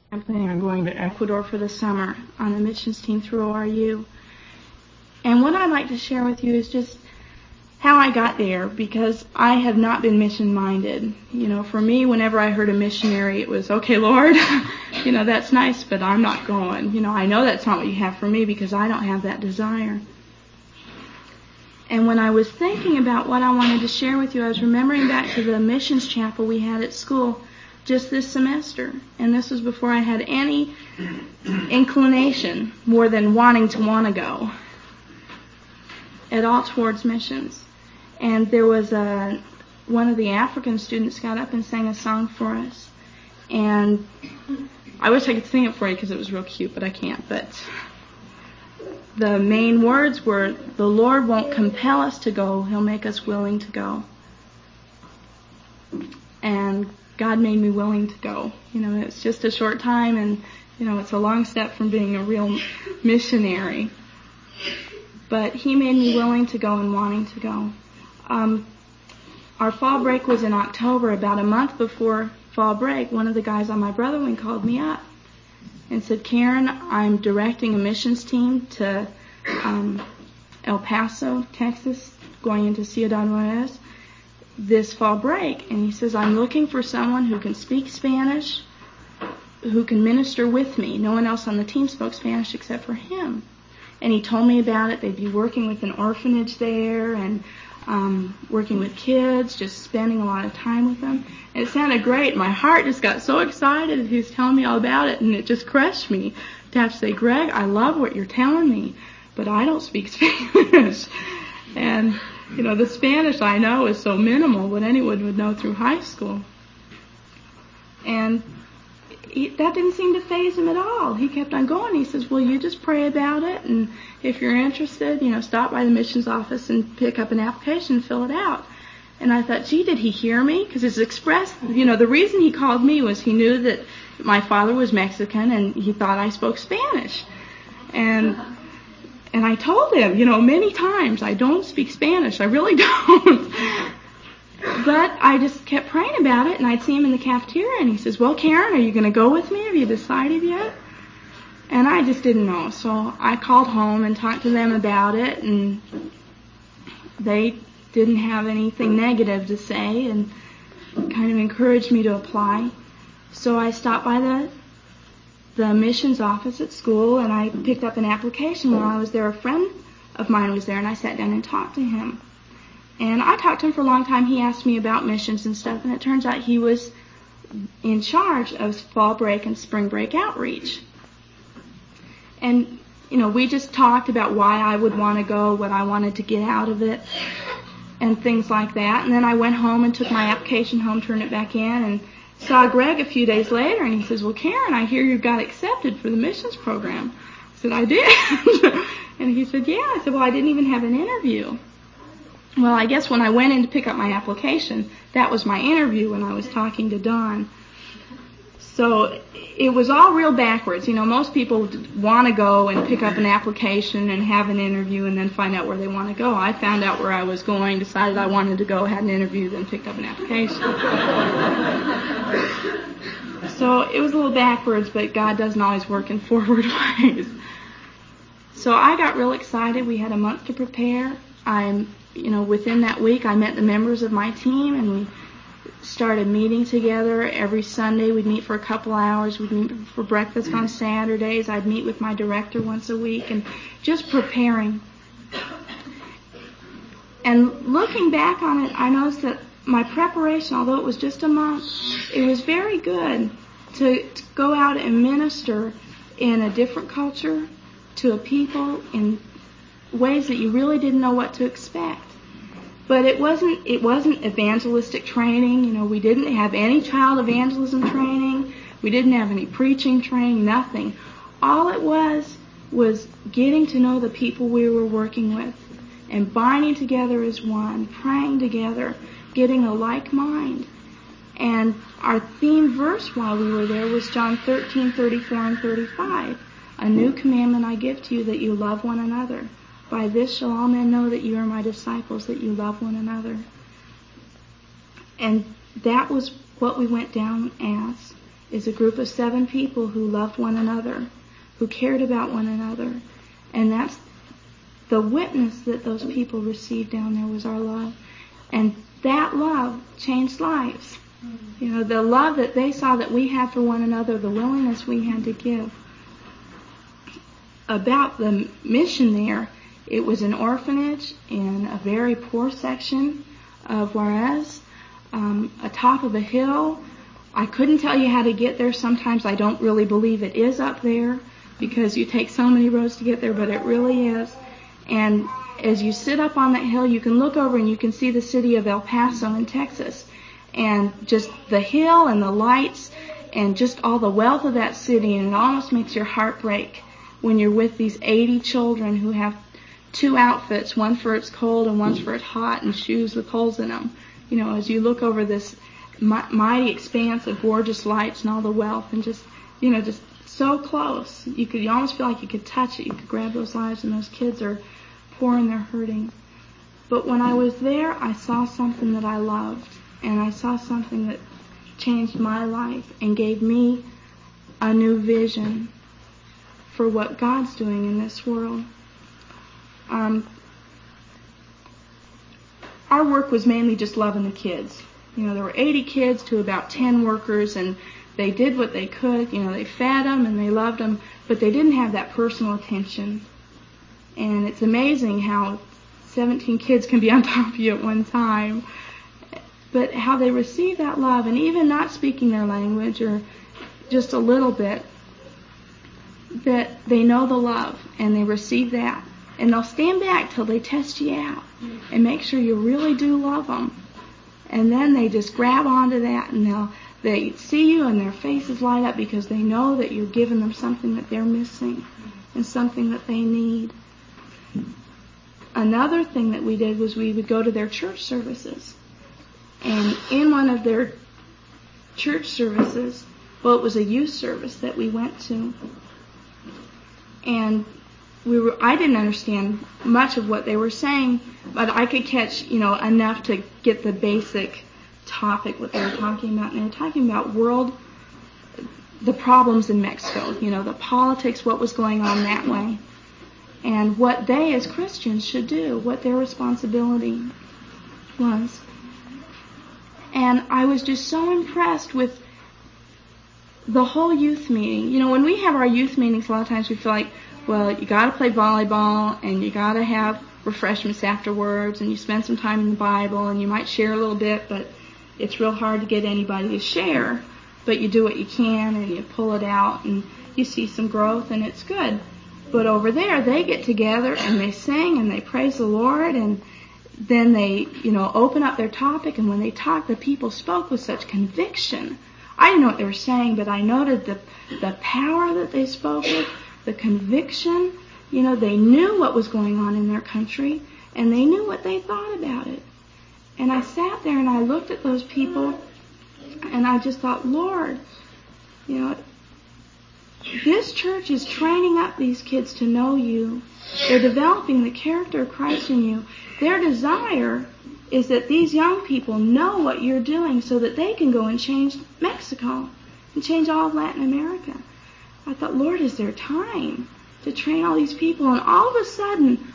I'm planning on going to Ecuador for the summer on a missions team through ORU. And what I'd like to share with you is just how I got there, because I have not been mission-minded. You know, for me, whenever I heard a missionary, it was, okay, Lord, you know, that's nice, but I'm not going. You know, I know that's not what you have for me because I don't have that desire. And when I was thinking about what I wanted to share with you, I was remembering back to the missions chapel we had at school just this semester. And this was before I had any inclination more than wanting to go at all towards missions. And there was one of the African students got up and sang a song for us. And I wish I could sing it for you because it was real cute, but I can't. But the main words were, "The Lord won't compel us to go, He'll make us willing to go." And God made me willing to go. You know, it's just a short time, and, you know, it's a long step from being a real missionary. But He made me willing to go and wanting to go. Our fall break was in October. About a month before fall break, one of the guys on my brother wing called me up and said, "Karen, I'm directing a missions team to El Paso, Texas, going into Ciudad Juarez this fall break." And he says, "I'm looking for someone who can speak Spanish, who can minister with me." No one else on the team spoke Spanish except for him. And he told me about it. They'd be working with an orphanage there and working with kids, just spending a lot of time with them. And it sounded great. My heart just got so excited as he was telling me all about it, and it just crushed me to have to say, "Greg, I love what you're telling me, but I don't speak Spanish." And, you know, the Spanish I know is so minimal, what anyone would know through high school. And that didn't seem to faze him at all. He kept on going. He says, "Well, you just pray about it, and if you're interested, you know, stop by the missions office and pick up an application and fill it out." And I thought, gee, did he hear me? Because his the reason he called me was he knew that my father was Mexican, and he thought I spoke Spanish. And I told him, you know, many times, I don't speak Spanish. I really don't. But I just kept praying about it, and I'd see him in the cafeteria, and he says, "Well, Karen, are you going to go with me? Have you decided yet?" And I just didn't know. So I called home and talked to them about it, and they didn't have anything negative to say and kind of encouraged me to apply. So I stopped by the missions office at school, and I picked up an application. While I was there, a friend of mine was there, and I sat down and talked to him. And I talked to him for a long time. He asked me about missions and stuff, and it turns out he was in charge of fall break and spring break outreach. And, you know, we just talked about why I would want to go, what I wanted to get out of it, and things like that. And then I went home and took my application home, turned it back in, and saw Greg a few days later, and he says, "Well, Karen, I hear you got accepted for the missions program." I said, "I did." And he said, "Yeah." I said, "Well, I didn't even have an interview." Well, I guess when I went in to pick up my application, that was my interview when I was talking to Don. So it was all real backwards. You know, most people want to go and pick up an application and have an interview and then find out where they want to go. I found out where I was going, decided I wanted to go, had an interview, then picked up an application. So it was a little backwards, but God doesn't always work in forward ways. So I got real excited. We had a month to prepare. Within that week, I met the members of my team, and we started meeting together every Sunday. We'd meet for a couple hours. We'd meet for breakfast on Saturdays. I'd meet with my director once a week, and just preparing. And looking back on it, I noticed that my preparation, although it was just a month, it was very good to go out and minister in a different culture to a people in ways that you really didn't know what to expect. But it wasn't evangelistic training. You know, we didn't have any child evangelism training. We didn't have any preaching training, nothing. All it was getting to know the people we were working with and binding together as one, praying together, getting a like mind. And our theme verse while we were there was John 13:34 and 35. "A new commandment I give to you, that you love one another. By this shall all men know that you are my disciples, that you love one another." And that was what we went down as. is a group of 7 people who loved one another, who cared about one another. And that's the witness that those people received down there, was our love. And that love changed lives. You know, the love that they saw that we had for one another, the willingness we had to give. About the mission there, it was an orphanage in a very poor section of Juarez, atop of a hill. I couldn't tell you how to get there. Sometimes I don't really believe it is up there because you take so many roads to get there, but it really is. And as you sit up on that hill, you can look over and you can see the city of El Paso in Texas. And just the hill and the lights and just all the wealth of that city, and it almost makes your heart break when you're with these 80 children who have 2 outfits, one for it's cold and one's for it's hot, and shoes with holes in them. You know, as you look over this mighty expanse of gorgeous lights and all the wealth, and just, you know, just so close. You almost feel like you could touch it. You could grab those lives, and those kids are poor and they're hurting. But when I was there, I saw something that I loved, and I saw something that changed my life and gave me a new vision for what God's doing in this world. Our work was mainly just loving the kids. You know, there were 80 kids to about 10 workers, and they did what they could. You know, they fed them and they loved them, but they didn't have that personal attention. And it's amazing how 17 kids can be on top of you at one time. But how they receive that love, and even not speaking their language or just a little bit, that they know the love and they receive that. And they'll stand back till they test you out and make sure you really do love them. And then they just grab onto that, and they see you and their faces light up because they know that you're giving them something that they're missing and something that they need. Another thing that we did was we would go to their church services. And in one of their church services, well, it was a youth service that we went to. And I didn't understand much of what they were saying, but I could catch, you know, enough to get the basic topic, what they were talking about. And they were talking about the problems in Mexico, you know, the politics, what was going on that way, and what they as Christians should do, what their responsibility was. And I was just so impressed with the whole youth meeting. You know, when we have our youth meetings, a lot of times we feel like, well, you got to play volleyball, and you got to have refreshments afterwards, and you spend some time in the Bible, and you might share a little bit, but it's real hard to get anybody to share. But you do what you can, and you pull it out, and you see some growth, and it's good. But over there, they get together, and they sing, and they praise the Lord, and then they, you know, open up their topic, and when they talk, the people spoke with such conviction. I didn't know what they were saying, but I noted the power that they spoke with, the conviction. You know, they knew what was going on in their country, and they knew what they thought about it. And I sat there and I looked at those people, and I just thought, Lord, you know, this church is training up these kids to know you. They're developing the character of Christ in you. Their desire is that these young people know what you're doing so that they can go and change Mexico and change all of Latin America. I thought, Lord, is there time to train all these people? And all of a sudden,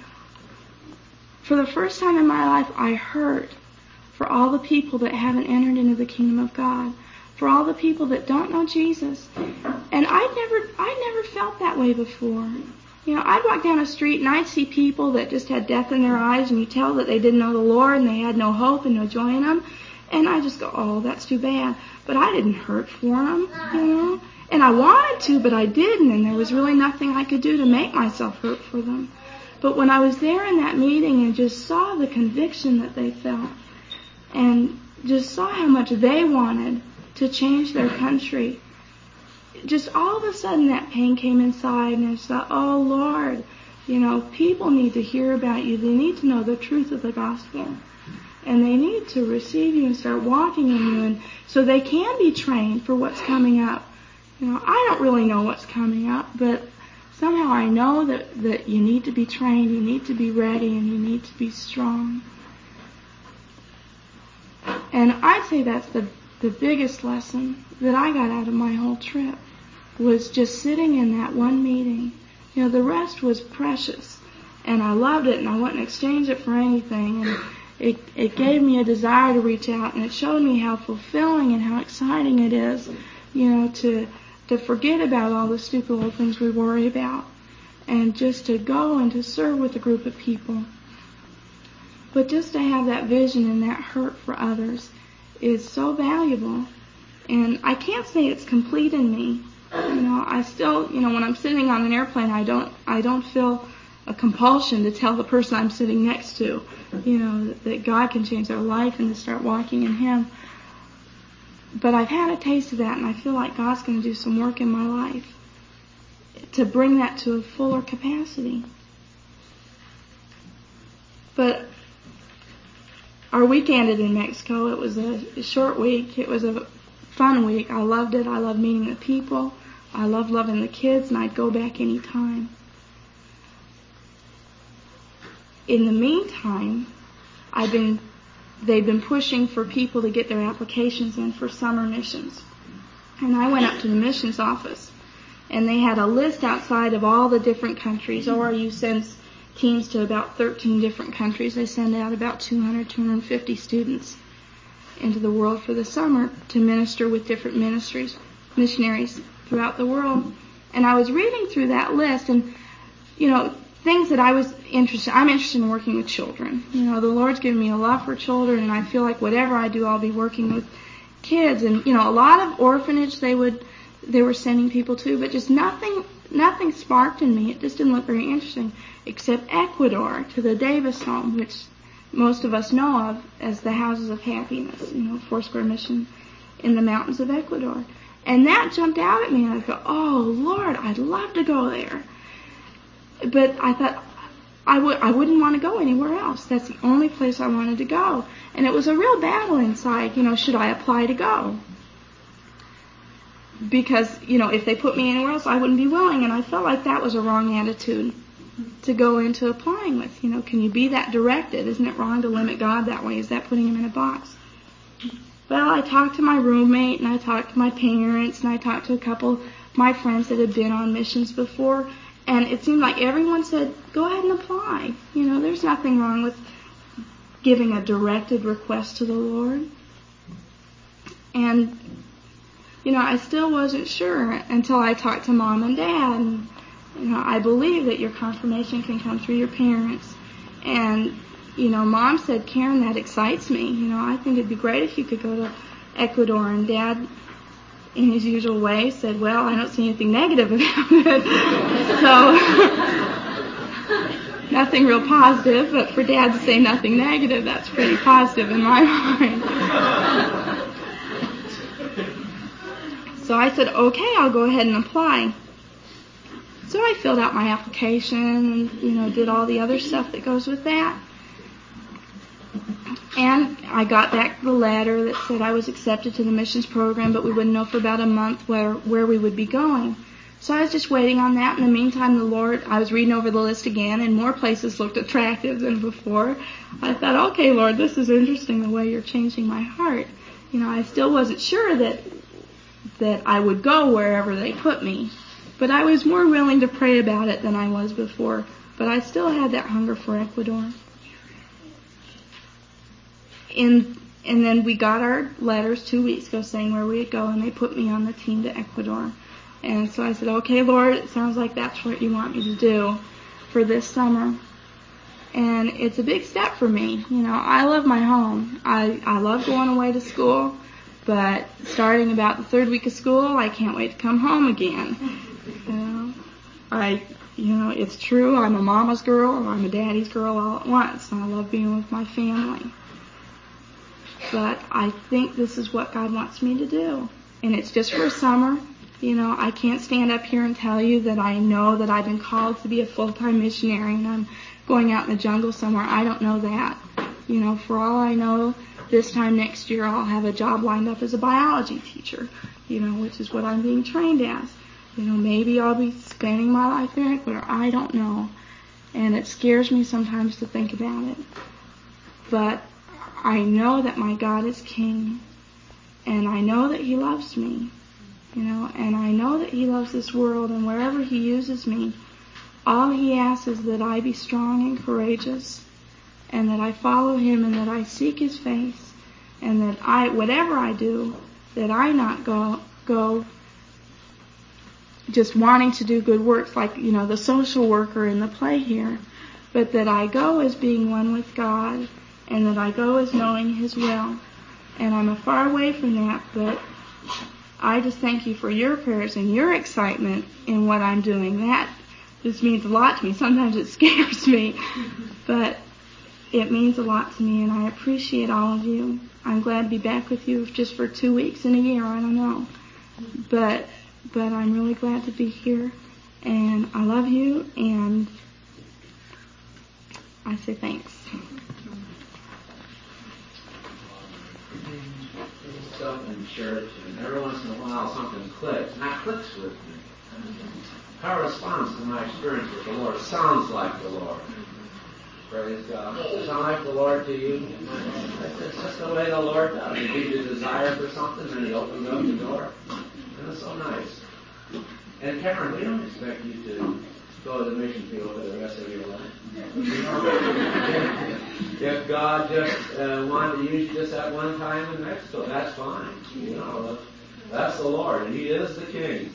for the first time in my life, I hurt for all the people that haven't entered into the kingdom of God, for all the people that don't know Jesus. And I'd never felt that way before. You know, I'd walk down a street and I'd see people that just had death in their eyes, and you tell that they didn't know the Lord and they had no hope and no joy in them. And I just go, oh, that's too bad. But I didn't hurt for them, you know. And I wanted to, but I didn't, and there was really nothing I could do to make myself hurt for them. But when I was there in that meeting and just saw the conviction that they felt, and just saw how much they wanted to change their country, just all of a sudden that pain came inside, and I thought, oh, Lord, you know, people need to hear about you. They need to know the truth of the gospel. And they need to receive you and start walking in you, and so they can be trained for what's coming up. You know, I don't really know what's coming up, but somehow I know that you need to be trained, you need to be ready, and you need to be strong. And I'd say that's the biggest lesson that I got out of my whole trip was just sitting in that one meeting. You know, the rest was precious, and I loved it, and I wouldn't exchange it for anything. And it gave me a desire to reach out, and it showed me how fulfilling and how exciting it is, you know, to forget about all the stupid little things we worry about, and just to go and to serve with a group of people. But just to have that vision and that hurt for others is so valuable. And I can't say it's complete in me. You know, I still, you know, when I'm sitting on an airplane, I don't feel a compulsion to tell the person I'm sitting next to, you know, that God can change their life and to start walking in Him. But I've had a taste of that, and I feel like God's going to do some work in my life to bring that to a fuller capacity. But our week ended in Mexico. It was a short week. It was a fun week. I loved it. I loved meeting the people. I loved loving the kids, and I'd go back any time. In the meantime, they've been pushing for people to get their applications in for summer missions. And I went up to the missions office, and they had a list outside of all the different countries. ORU sends teams to about 13 different countries. They send out about 250 students into the world for the summer to minister with different missionaries throughout the world. And I was reading through that list, and, you know, things that I'm interested in working with children. You know, the Lord's given me a love for children, and I feel like whatever I do, I'll be working with kids. And, you know, a lot of orphanage they were sending people to, but just nothing sparked in me. It just didn't look very interesting, except Ecuador, to the Davis Home, which most of us know of as the Houses of Happiness, you know, Foursquare Mission in the mountains of Ecuador. And that jumped out at me, and I thought, oh, Lord, I'd love to go there. But I thought I wouldn't want to go anywhere else. That's the only place I wanted to go. And it was a real battle inside, you know, should I apply to go? Because, you know, if they put me anywhere else, I wouldn't be willing. And I felt like that was a wrong attitude to go into applying with. You know, can you be that directed? Isn't it wrong to limit God that way? Is that putting Him in a box? Well, I talked to my roommate, and I talked to my parents, and I talked to a couple of my friends that had been on missions before, and it seemed like everyone said, go ahead and apply. You know, there's nothing wrong with giving a directed request to the Lord. And, you know, I still wasn't sure until I talked to Mom and Dad. And, you know, I believe that your confirmation can come through your parents. And, you know, Mom said, Karen, that excites me. You know, I think it'd be great if you could go to Ecuador. And Dad, in his usual way, said, well, I don't see anything negative about it. So, nothing real positive, but for Dad to say nothing negative, that's pretty positive in my mind. So I said, okay, I'll go ahead and apply. So I filled out my application and, you know, did all the other stuff that goes with that. And I got back the letter that said I was accepted to the missions program, but we wouldn't know for about a month where we would be going. So I was just waiting on that. In the meantime, I was reading over the list again, and more places looked attractive than before. I thought, okay, Lord, this is interesting, the way you're changing my heart. You know, I still wasn't sure that I would go wherever they put me. But I was more willing to pray about it than I was before. But I still had that hunger for Ecuador. And then we got our letters 2 weeks ago saying where we'd go, and they put me on the team to Ecuador. And so I said, okay, Lord, it sounds like that's what you want me to do for this summer. And it's a big step for me. You know, I love my home. I love going away to school, but starting about the third week of school, I can't wait to come home again. You know, it's true, I'm a mama's girl and I'm a daddy's girl all at once, and I love being with my family. But I think this is what God wants me to do. And it's just for a summer. You know, I can't stand up here and tell you that I know that I've been called to be a full-time missionary and I'm going out in the jungle somewhere. I don't know that. You know, for all I know, this time next year I'll have a job lined up as a biology teacher, you know, which is what I'm being trained as. You know, maybe I'll be spending my life in Ecuador. I don't know. And it scares me sometimes to think about it. But I know that my God is King. And I know that He loves me, and I know that He loves this world, and wherever He uses me, all He asks is that I be strong and courageous, and that I follow Him, and that I seek His face, and that whatever I do, that I not go just wanting to do good works like, the social worker in the play here, but that I go as being one with God, and that I go as knowing His will. And I'm far away from that, but I just thank you for your prayers and your excitement in what I'm doing. That just means a lot to me. Sometimes it scares me, but it means a lot to me, and I appreciate all of you. I'm glad to be back with you just for 2 weeks in a year, I don't know. But I'm really glad to be here, and I love you, and I say thanks. Stuff in church, and every once in a while something clicks, and that clicks with me. Corresponds to my experience with the Lord. Sounds like the Lord. Praise God. Does it sound like the Lord to you? It's just the way the Lord does. He gives you a desire for something, and He opens up the door. And it's so nice. And Karen, we don't expect you to go to the mission field for the rest of your life. If God just wanted to use you just at one time in Mexico, that's fine. That's the Lord, and He is the King.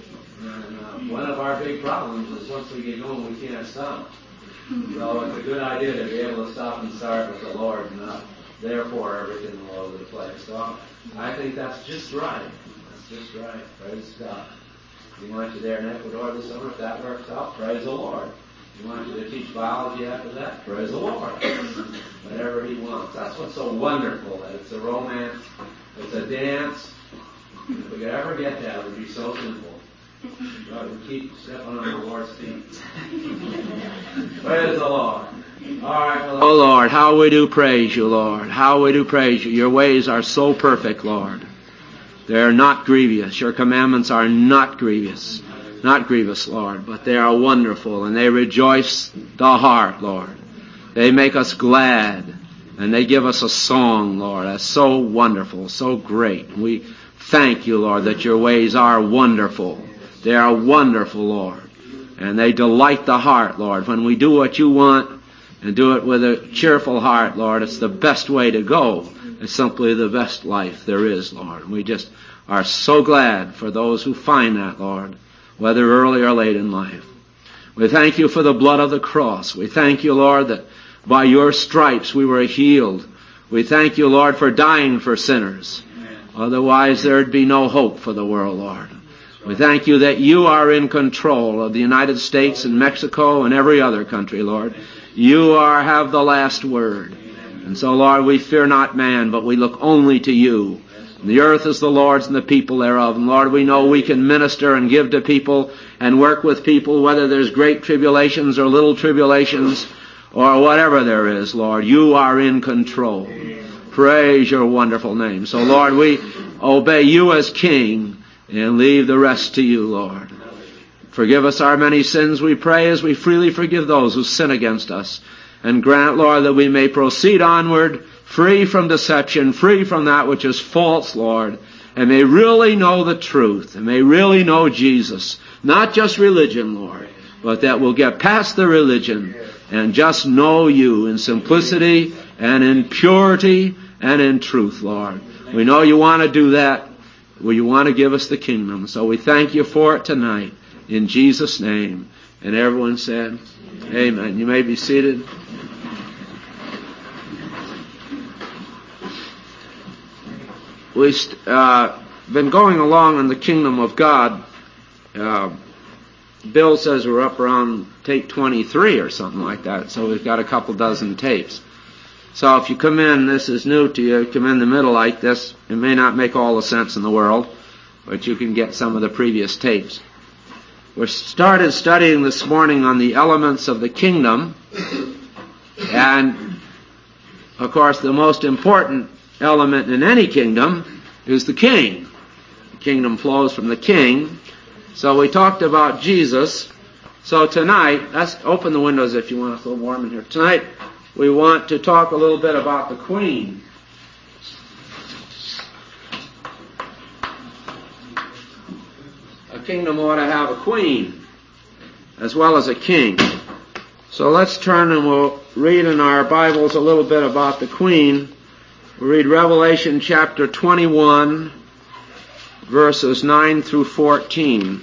And one of our big problems is once we get going, we can't stop. So it's a good idea to be able to stop and start with the Lord, and not therefore everything all over the place. So I think that's just right. That's just right. Praise God. He wants you there in Ecuador this summer. If that works out, praise the Lord. He wants you to teach biology after that, praise the Lord. Whatever He wants. That's what's so wonderful, that it's a romance, it's a dance. And if we could ever get that, it would be so simple. God would keep stepping on the Lord's feet. Praise the Lord. All right. Well, oh Lord, how we do praise You, Lord. How we do praise You. Your ways are so perfect, Lord. They're not grievous. Your commandments are not grievous. Not grievous, Lord, but they are wonderful, and they rejoice the heart, Lord. They make us glad, and they give us a song, Lord. That's so wonderful, so great. We thank You, Lord, that Your ways are wonderful. They are wonderful, Lord, and they delight the heart, Lord. When we do what You want and do it with a cheerful heart, Lord, it's the best way to go. It's simply the best life there is, Lord. We just are so glad for those who find that, Lord, whether early or late in life. We thank You for the blood of the cross. We thank You, Lord, that by Your stripes we were healed. We thank You, Lord, for dying for sinners. Otherwise there'd be no hope for the world, Lord. We thank You that You are in control of the United States and Mexico and every other country, Lord. You have the last word. And so, Lord, we fear not man, but we look only to You. And the earth is the Lord's and the people thereof. And Lord, we know we can minister and give to people and work with people, whether there's great tribulations or little tribulations or whatever there is, Lord. You are in control. Praise Your wonderful name. So, Lord, we obey You as King and leave the rest to You, Lord. Forgive us our many sins, we pray, as we freely forgive those who sin against us. And grant, Lord, that we may proceed onward, free from deception, free from that which is false, Lord, and may really know the truth, and may really know Jesus. Not just religion, Lord, but that we'll get past the religion and just know You in simplicity and in purity and in truth, Lord. We know You want to do that. Well, You want to give us the kingdom. So we thank You for it tonight. In Jesus' name. And everyone said, amen. You may be seated. We've been going along in the kingdom of God. Bill says we're up around tape 23 or something like that. So we've got a couple dozen tapes. So if you come in, this is new to you, come in the middle like this, it may not make all the sense in the world, but you can get some of the previous tapes. We started studying this morning on the elements of the kingdom, and of course the most important element in any kingdom is the king. The kingdom flows from the king. So we talked about Jesus. So tonight, let's open the windows if you want. It's a little warm in here. Tonight we want to talk a little bit about the queen. kingdom ought to have a queen as well as a king. So let's turn and we'll read in our Bibles a little bit about the queen. We'll read Revelation chapter 21, verses 9 through 14.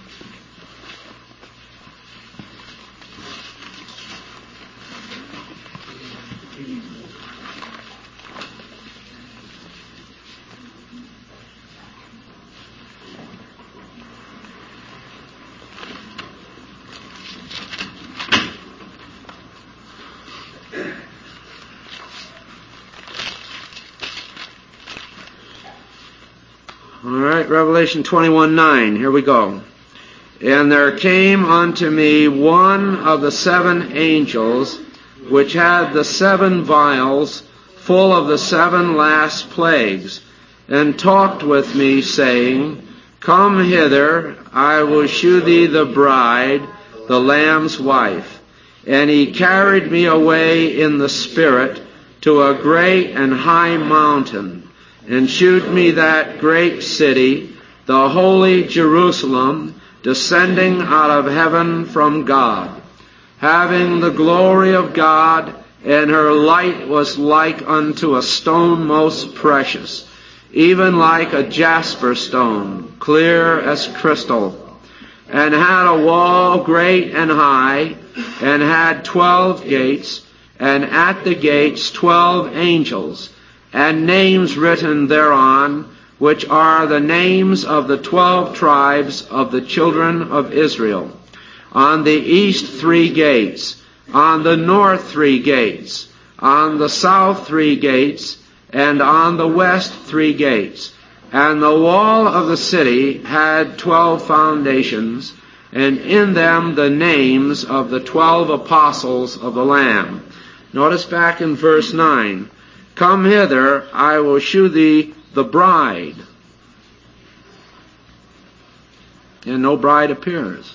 Revelation 21:9. Here we go. And there came unto me one of the 7 angels, which had the 7 vials full of the 7 last plagues, and talked with me, saying, Come hither, I will shew thee the bride, the Lamb's wife. And he carried me away in the Spirit to a great and high mountain, and shewed me that great city, the holy Jerusalem, descending out of heaven from God, having the glory of God, and her light was like unto a stone most precious, even like a jasper stone, clear as crystal, and had a wall great and high, and had 12 gates, and at the gates 12 angels, and names written thereon, which are the names of the 12 tribes of the children of Israel. On the east 3 gates, on the north 3 gates, on the south 3 gates, and on the west 3 gates. And the wall of the city had 12 foundations, and in them the names of the 12 apostles of the Lamb. Notice back in verse 9, Come hither, I will shew thee the bride. And no bride appears.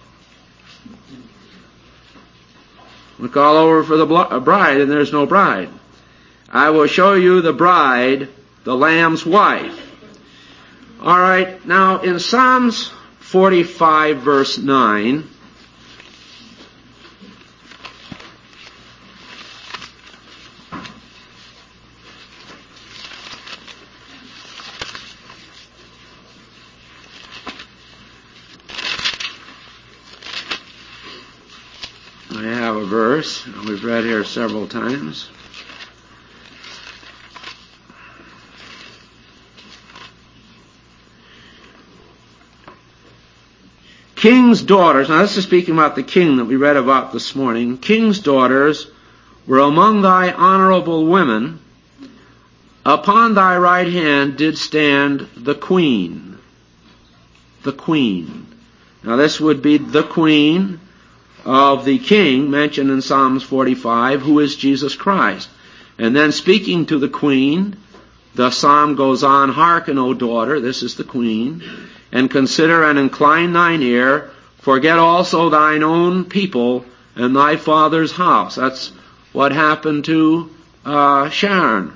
Look all over for the bride, and there's no bride. I will show you the bride, the Lamb's wife. All right, now in Psalms 45, verse 9, I have a verse we've read here several times. King's daughters, now this is speaking about the king that we read about this morning. King's daughters were among thy honorable women. Upon thy right hand did stand the queen. The queen. Now this would be the queen of the king mentioned in Psalms 45, who is Jesus Christ. And then speaking to the queen, the psalm goes on, Hearken, O daughter, this is the queen, and consider and incline thine ear, forget also thine own people and thy father's house. That's what happened to Sharon.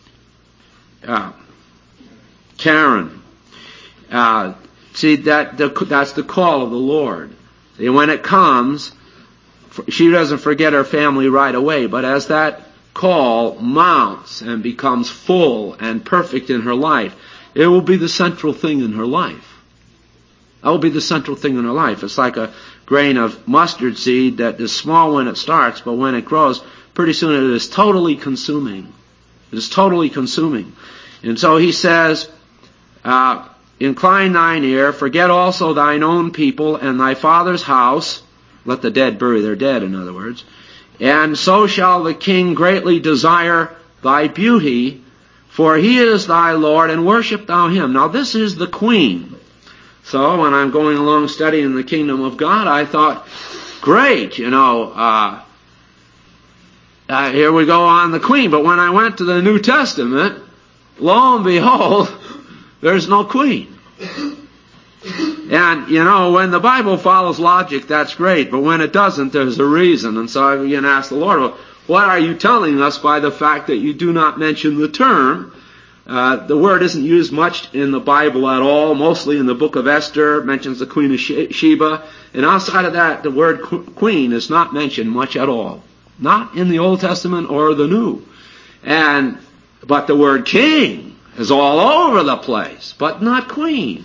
Karen. See, that's the call of the Lord. See, when it comes, she doesn't forget her family right away, but as that call mounts and becomes full and perfect in her life, it will be the central thing in her life. That will be the central thing in her life. It's like a grain of mustard seed that is small when it starts, but when it grows, pretty soon it is totally consuming. It is totally consuming. And so he says, Incline thine ear, forget also thine own people and thy father's house. Let the dead bury their dead, in other words. And so shall the king greatly desire thy beauty, for he is thy Lord, and worship thou him. Now this is the queen. So when I'm going along studying the kingdom of God, I thought, great, here we go on the queen. But when I went to the New Testament, lo and behold, there's no queen. And, when the Bible follows logic, that's great. But when it doesn't, there's a reason. And so I began to ask the Lord, well, what are you telling us by the fact that you do not mention the term The word isn't used much in the Bible at all, mostly in the book of Esther, mentions the Queen of Sheba. And outside of that, the word queen is not mentioned much at all. Not in the Old Testament or the New. But the word king is all over the place, but not queen.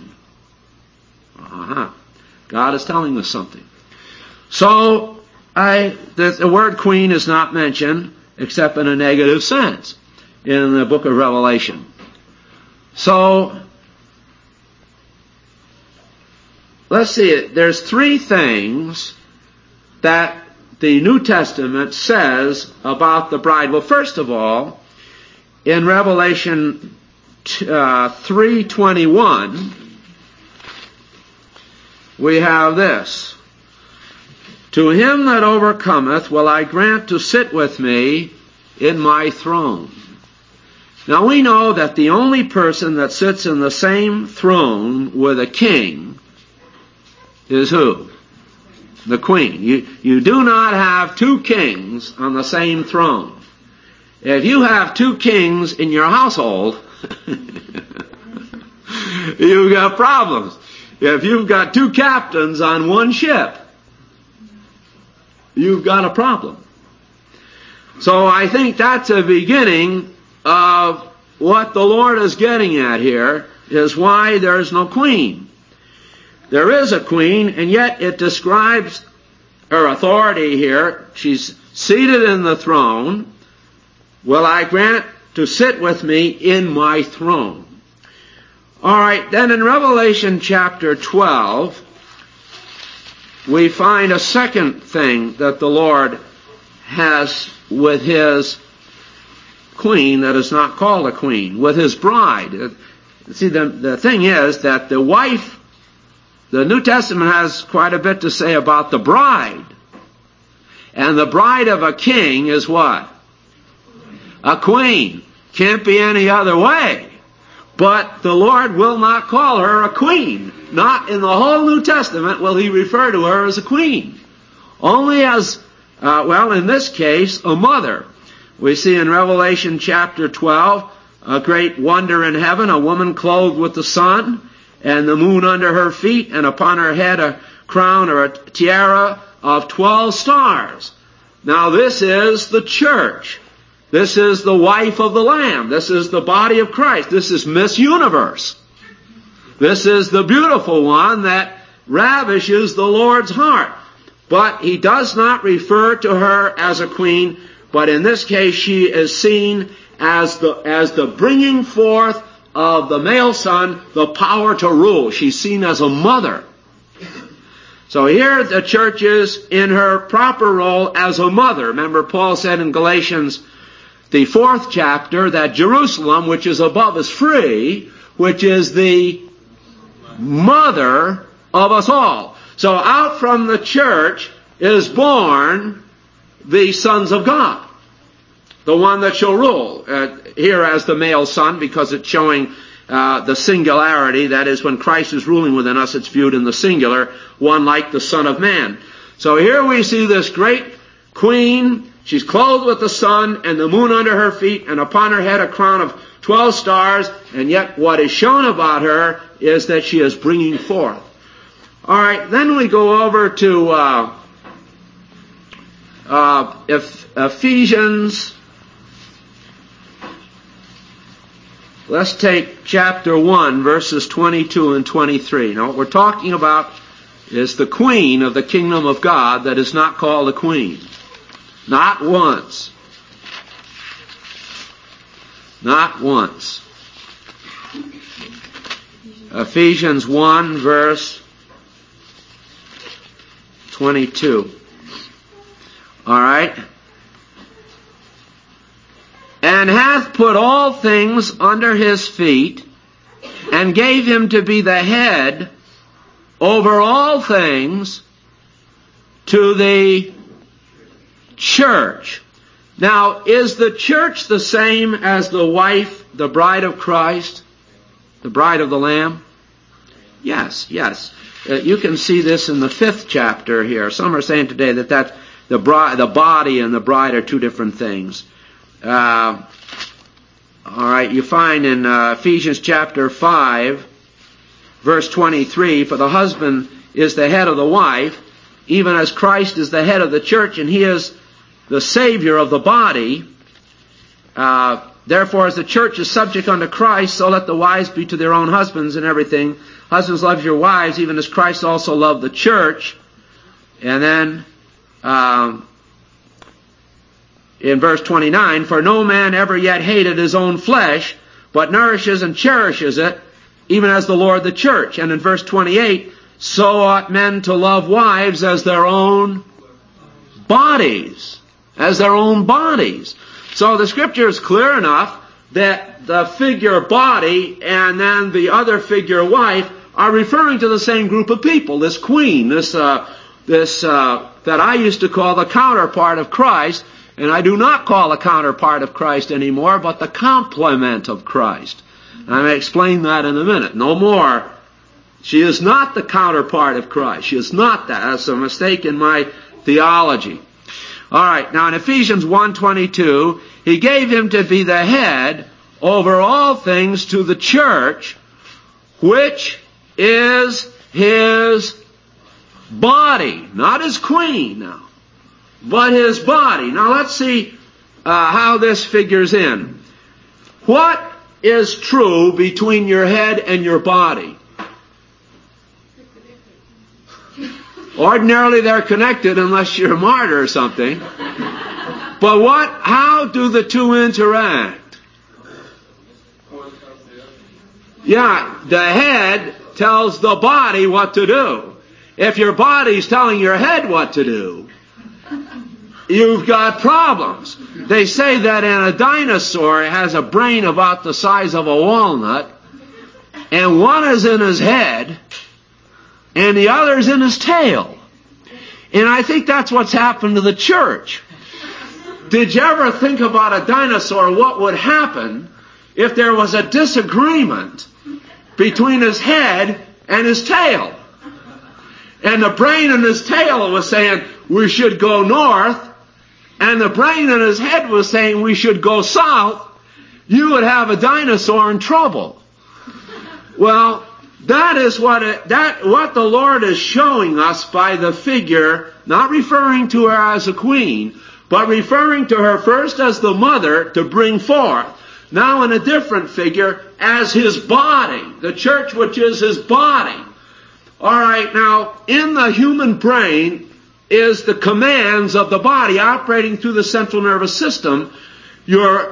God is telling us something. So, the word queen is not mentioned except in a negative sense in the book of Revelation. So, let's see. There's three things that the New Testament says about the bride. Well, first of all, in Revelation 3:21, we have this. To him that overcometh will I grant to sit with me in my throne. Now we know that the only person that sits in the same throne with a king is who? The queen. You do not have two kings on the same throne. If you have two kings in your household, you've got problems. If you've got two captains on one ship, you've got a problem. So I think that's a beginning of what the Lord is getting at here, is why there's no queen. There is a queen, and yet it describes her authority here. She's seated in the throne. Will I grant to sit with me in my throne? All right, then in Revelation chapter 12, we find a second thing that the Lord has with his queen that is not called a queen, with his bride. See, the thing is that the wife, the New Testament has quite a bit to say about the bride. And the bride of a king is what? A queen. Can't be any other way. But the Lord will not call her a queen. Not in the whole New Testament will he refer to her as a queen. Only as, in this case, a mother. We see in Revelation chapter 12, a great wonder in heaven, a woman clothed with the sun, and the moon under her feet, and upon her head a crown or a tiara of 12 stars. Now this is the church. This is the wife of the Lamb. This is the body of Christ. This is Miss Universe. This is the beautiful one that ravishes the Lord's heart. But he does not refer to her as a queen, but in this case she is seen as the bringing forth of the male son, the power to rule. She's seen as a mother. So here the church is in her proper role as a mother. Remember, Paul said in Galatians, the 4th chapter, that Jerusalem, which is above, is free, which is the mother of us all. So out from the church is born the sons of God, the one that shall rule. Here as the male son, because it's showing the singularity. That is, when Christ is ruling within us, it's viewed in the singular, one like the Son of Man. So here we see this great queen. She's clothed with the sun and the moon under her feet, and upon her head a crown of 12 stars, and yet what is shown about her is that she is bringing forth. All right, then we go over to Ephesians. Let's take chapter 1, verses 22 and 23. Now, what we're talking about is the queen of the kingdom of God that is not called a queen. Not once. Not once. Ephesians 1, verse 22. All right. And hath put all things under his feet, and gave him to be the head over all things to the church. Now, is the church the same as the wife, the bride of Christ, the bride of the Lamb? Yes. You can see this in the 5th chapter here. Some are saying today that the body and the bride are two different things. All right, you find in Ephesians chapter 5, verse 23, for the husband is the head of the wife, even as Christ is the head of the church, and he is the Savior of the body. Therefore, as the church is subject unto Christ, so let the wives be to their own husbands in everything. Husbands, love your wives, even as Christ also loved the church. And then, in verse 29, for no man ever yet hated his own flesh, but nourishes and cherishes it, even as the Lord the church. And in verse 28, so ought men to love wives as their own bodies. As their own bodies. So the Scripture is clear enough that the figure body and then the other figure wife are referring to the same group of people. This queen, this that I used to call the counterpart of Christ, and I do not call the counterpart of Christ anymore, but the complement of Christ. And I may explain that in a minute. No more. She is not the counterpart of Christ. She is not that. That's a mistake in my theology. All right, now in Ephesians 1:22, he gave him to be the head over all things to the church, which is his body. Not his queen now, but his body. Now let's see how this figures in. What is true between your head and your body? Ordinarily they're connected unless you're a martyr or something. But how do the two interact? Yeah, the head tells the body what to do. If your body's telling your head what to do, you've got problems. They say that a dinosaur has a brain about the size of a walnut, and one is in his head, and the other's in his tail. And I think that's what's happened to the church. Did you ever think about a dinosaur, what would happen if there was a disagreement between his head and his tail? And the brain in his tail was saying, we should go north, and the brain in his head was saying, we should go south. You would have a dinosaur in trouble. Well, that is what the Lord is showing us by the figure, not referring to her as a queen, but referring to her first as the mother to bring forth. Now in a different figure, as his body, the church which is his body. All right, now in the human brain is the commands of the body operating through the central nervous system. Your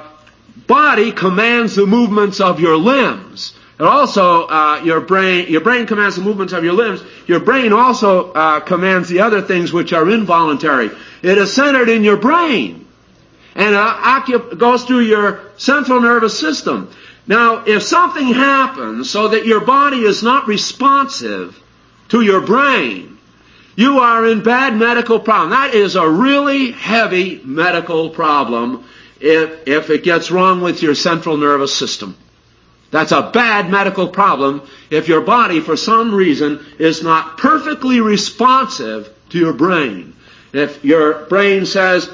body commands the movements of your limbs. And also, your brain commands the movements of your limbs. Your brain also commands the other things which are involuntary. It is centered in your brain. And it goes through your central nervous system. Now, if something happens so that your body is not responsive to your brain, you are in bad medical problem. That is a really heavy medical problem if it gets wrong with your central nervous system. That's a bad medical problem if your body, for some reason, is not perfectly responsive to your brain. If your brain says,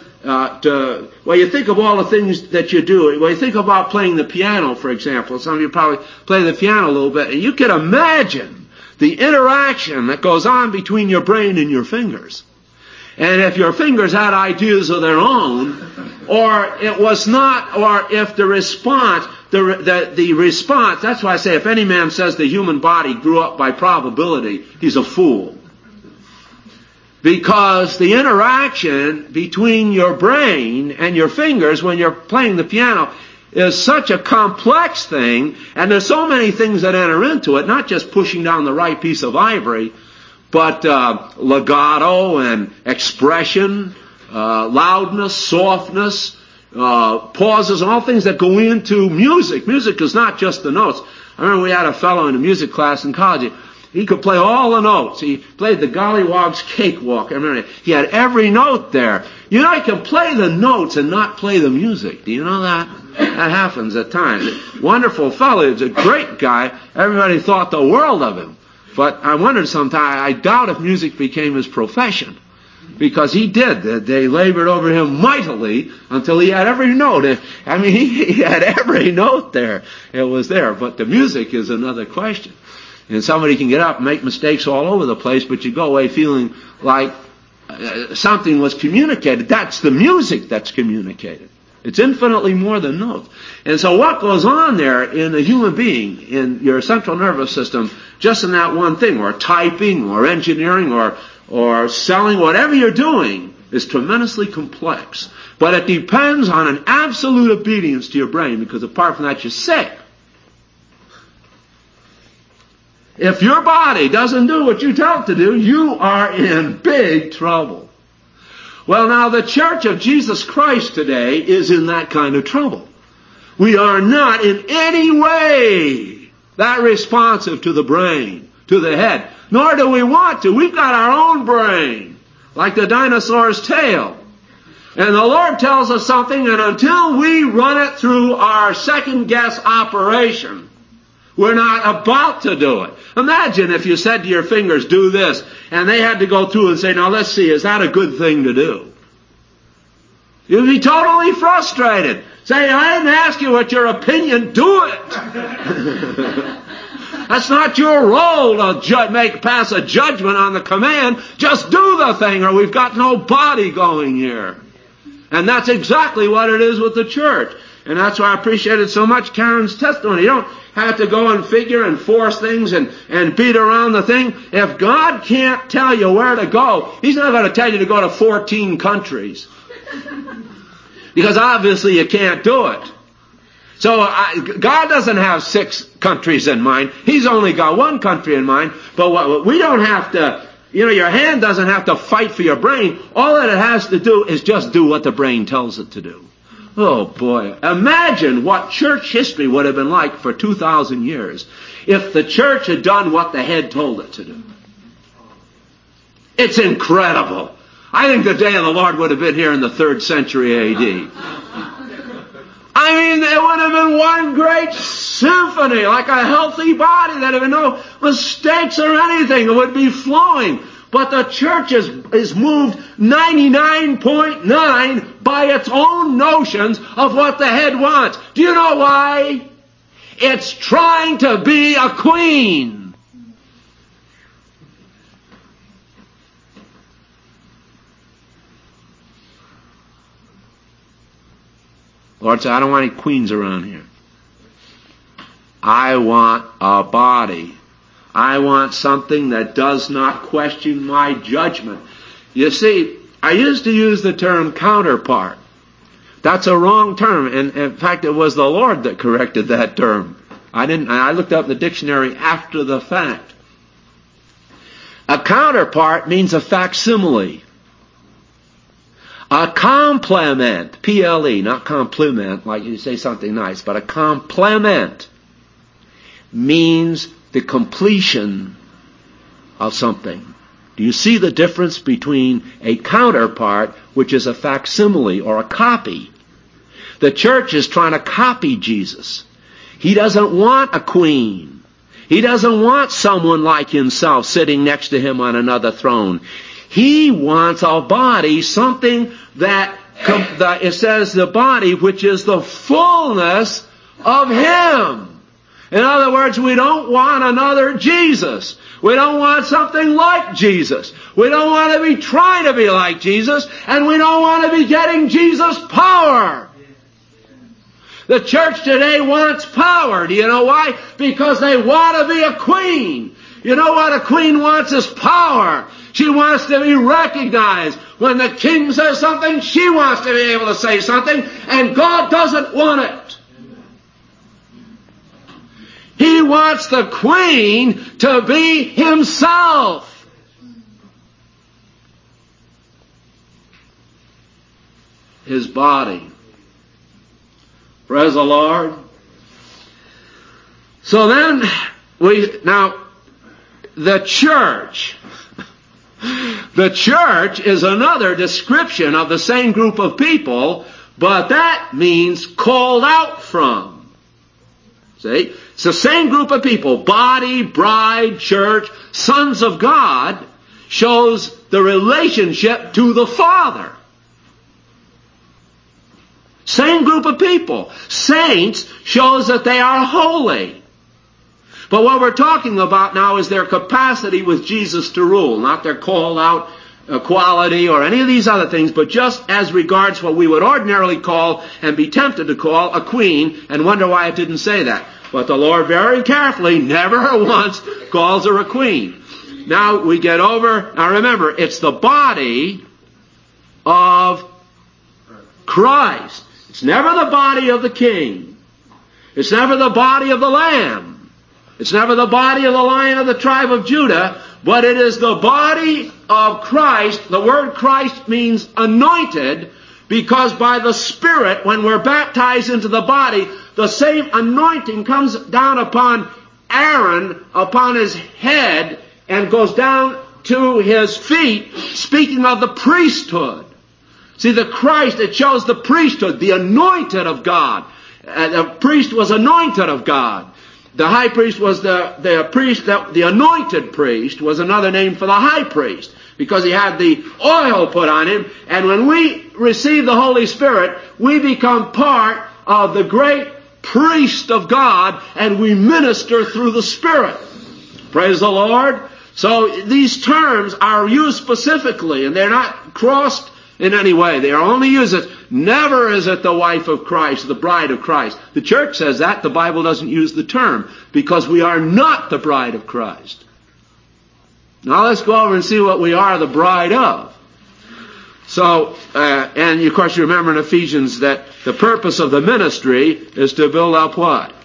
you think of all the things that you do. Well, you think about playing the piano, for example. Some of you probably play the piano a little bit, and you can imagine the interaction that goes on between your brain and your fingers. And if your fingers had ideas of their own, or it was not, or if the response, the response, that's why I say if any man says the human body grew up by probability, he's a fool. Because the interaction between your brain and your fingers when you're playing the piano is such a complex thing, and there's so many things that enter into it, not just pushing down the right piece of ivory, but legato and expression, loudness, softness, pauses, and all things that go into music. Music is not just the notes. I remember we had a fellow in a music class in college. He could play all the notes. He played the Gollywog's Cakewalk. I remember he had every note there. You know, he can play the notes and not play the music. Do you know that? That happens at times. Wonderful fellow. He was a great guy. Everybody thought the world of him. But I wondered sometimes, I doubt if music became his profession. Because he did. They labored over him mightily until he had every note. I mean, he had every note there. It was there. But the music is another question. And somebody can get up and make mistakes all over the place, but you go away feeling like something was communicated. That's the music that's communicated. It's infinitely more than notes. And so what goes on there in a human being, in your central nervous system, just in that one thing, or typing, or engineering, or selling, whatever you're doing, is tremendously complex. But it depends on an absolute obedience to your brain, because apart from that, you're sick. If your body doesn't do what you tell it to do, you are in big trouble. Well, now the Church of Jesus Christ today is in that kind of trouble. We are not in any way that responsive to the brain, to the head. Nor do we want to. We've got our own brain, like the dinosaur's tail. And the Lord tells us something, and until we run it through our second-guess operation, we're not about to do it. Imagine if you said to your fingers, do this, and they had to go through and say, now let's see, is that a good thing to do? You'd be totally frustrated. Say, I didn't ask you what your opinion, do it. That's not your role to pass a judgment on the command. Just do the thing, or we've got no body going here. And that's exactly what it is with the church. And that's why I appreciated so much Karen's testimony. You don't have to go and figure and force things and beat around the thing. If God can't tell you where to go, He's not going to tell you to go to 14 countries. Because obviously you can't do it. So God doesn't have 6 countries in mind. He's only got 1 country in mind. But we don't have to, your hand doesn't have to fight for your brain. All that it has to do is just do what the brain tells it to do. Oh boy, imagine what church history would have been like for 2,000 years if the church had done what the head told it to do. It's incredible. I think the day of the Lord would have been here in the 3rd century A.D. I mean, it would have been one great symphony, like a healthy body that had no mistakes or anything. It would be flowing. But the church is moved 99.9 by its own notions of what the head wants. Do you know why? It's trying to be a queen. Lord said, I don't want any queens around here. I want a body. I want something that does not question my judgment. You see, I used to use the term counterpart. That's a wrong term. And in fact, it was the Lord that corrected that term. I looked up in the dictionary after the fact. A counterpart means a facsimile. A complement, P-L-E, not compliment, like you say something nice, but a complement means the completion of something. Do you see the difference between a counterpart, which is a facsimile or a copy? The church is trying to copy Jesus. He doesn't want a queen. He doesn't want someone like himself sitting next to him on another throne. He wants a body, something that it says the body which is the fullness of Him. In other words, we don't want another Jesus. We don't want something like Jesus. We don't want to be trying to be like Jesus, and we don't want to be getting Jesus' power. The church today wants power. Do you know why? Because they want to be a queen. You know what a queen wants is power. She wants to be recognized. When the king says something, she wants to be able to say something, and God doesn't want it. He wants the queen to be himself. His body. Praise the Lord. So then, the church. The church is another description of the same group of people, but that means called out from. See? It's the same group of people. Body, bride, church, sons of God shows the relationship to the Father. Same group of people. Saints shows that they are holy. But what we're talking about now is their capacity with Jesus to rule, not their called out quality or any of these other things, but just as regards what we would ordinarily call and be tempted to call a queen, and wonder why it didn't say that. But the Lord very carefully never once calls her a queen. Now we get over, now remember, it's the body of Christ. It's never the body of the king. It's never the body of the Lamb. It's never the body of the Lion of the tribe of Judah, but it is the body of Christ. The word Christ means anointed, because by the Spirit, when we're baptized into the body, the same anointing comes down upon Aaron, upon his head, and goes down to his feet, speaking of the priesthood. See, the Christ, it shows the priesthood, the anointed of God. The priest was anointed of God. The high priest was the priest, the anointed priest was another name for the high priest, because he had the oil put on him. And when we receive the Holy Spirit, we become part of the great priest of God, and we minister through the Spirit. Praise the Lord. So these terms are used specifically, and they're not crossed in any way. They are only used as, never is it the wife of Christ, the bride of Christ. The church says that. The Bible doesn't use the term, because we are not the bride of Christ. Now let's go over and see what we are the bride of. So, and of course you remember in Ephesians that the purpose of the ministry is to build up what?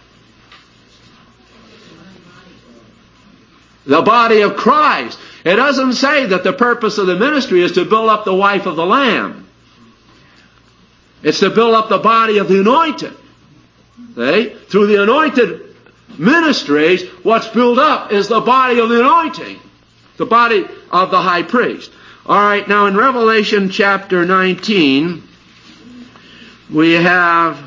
The body of Christ. It doesn't say that the purpose of the ministry is to build up the wife of the Lamb. It's to build up the body of the anointed. See? Through the anointed ministries, what's built up is the body of the anointing. The body of the high priest. Alright, now in Revelation chapter 19, we have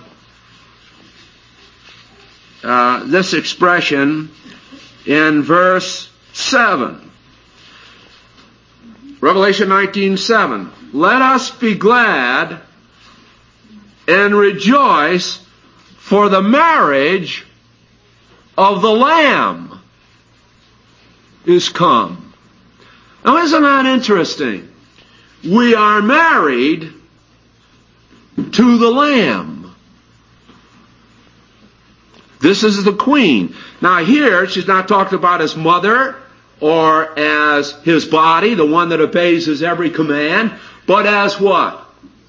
this expression in verse 7. Revelation 19:7. Let us be glad and rejoice, for the marriage of the Lamb is come. Now isn't that interesting? We are married to the Lamb. This is the queen. Now here, she's not talked about as mother or as his body, the one that obeys his every command, but as what?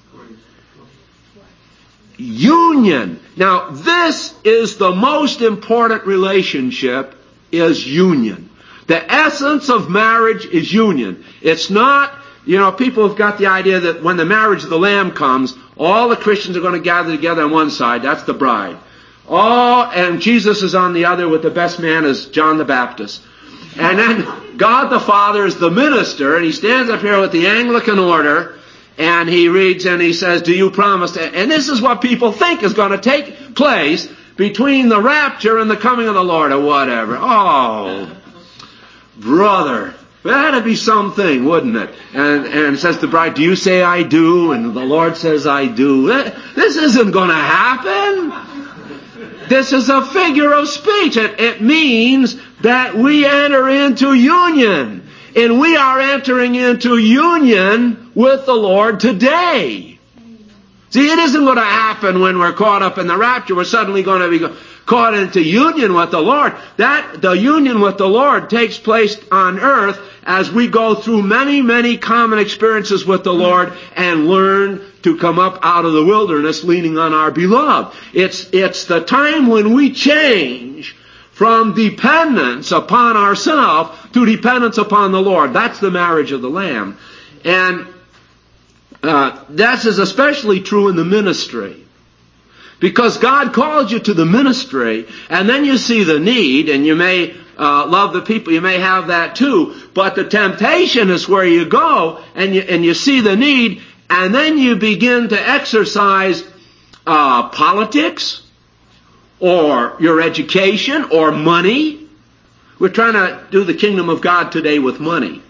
Union. Now this is the most important relationship, is union. The essence of marriage is union. It's not, people have got the idea that when the marriage of the Lamb comes, all the Christians are going to gather together on one side, that's the bride. And Jesus is on the other, with the best man as John the Baptist. And then God the Father is the minister, and he stands up here with the Anglican order, and he reads and he says, do you promise to? And this is what people think is going to take place between the rapture and the coming of the Lord, or whatever. Oh, brother, that'd be something, wouldn't it? And it says to the bride, do you say I do? And the Lord says I do. This isn't going to happen. This is a figure of speech. It means that we enter into union. And we are entering into union with the Lord today. See, it isn't going to happen when we're caught up in the rapture. We're suddenly going to be caught into union with the Lord. The union with the Lord takes place on earth as we go through many, many common experiences with the Lord and learn to come up out of the wilderness leaning on our beloved. It's the time when we change from dependence upon ourselves to dependence upon the Lord. That's the marriage of the Lamb. And that is especially true in the ministry. Because God calls you to the ministry, and then you see the need, and you may love the people, you may have that too, but the temptation is where you go, and you see the need, and then you begin to exercise politics, or your education, or money. We're trying to do the kingdom of God today with money.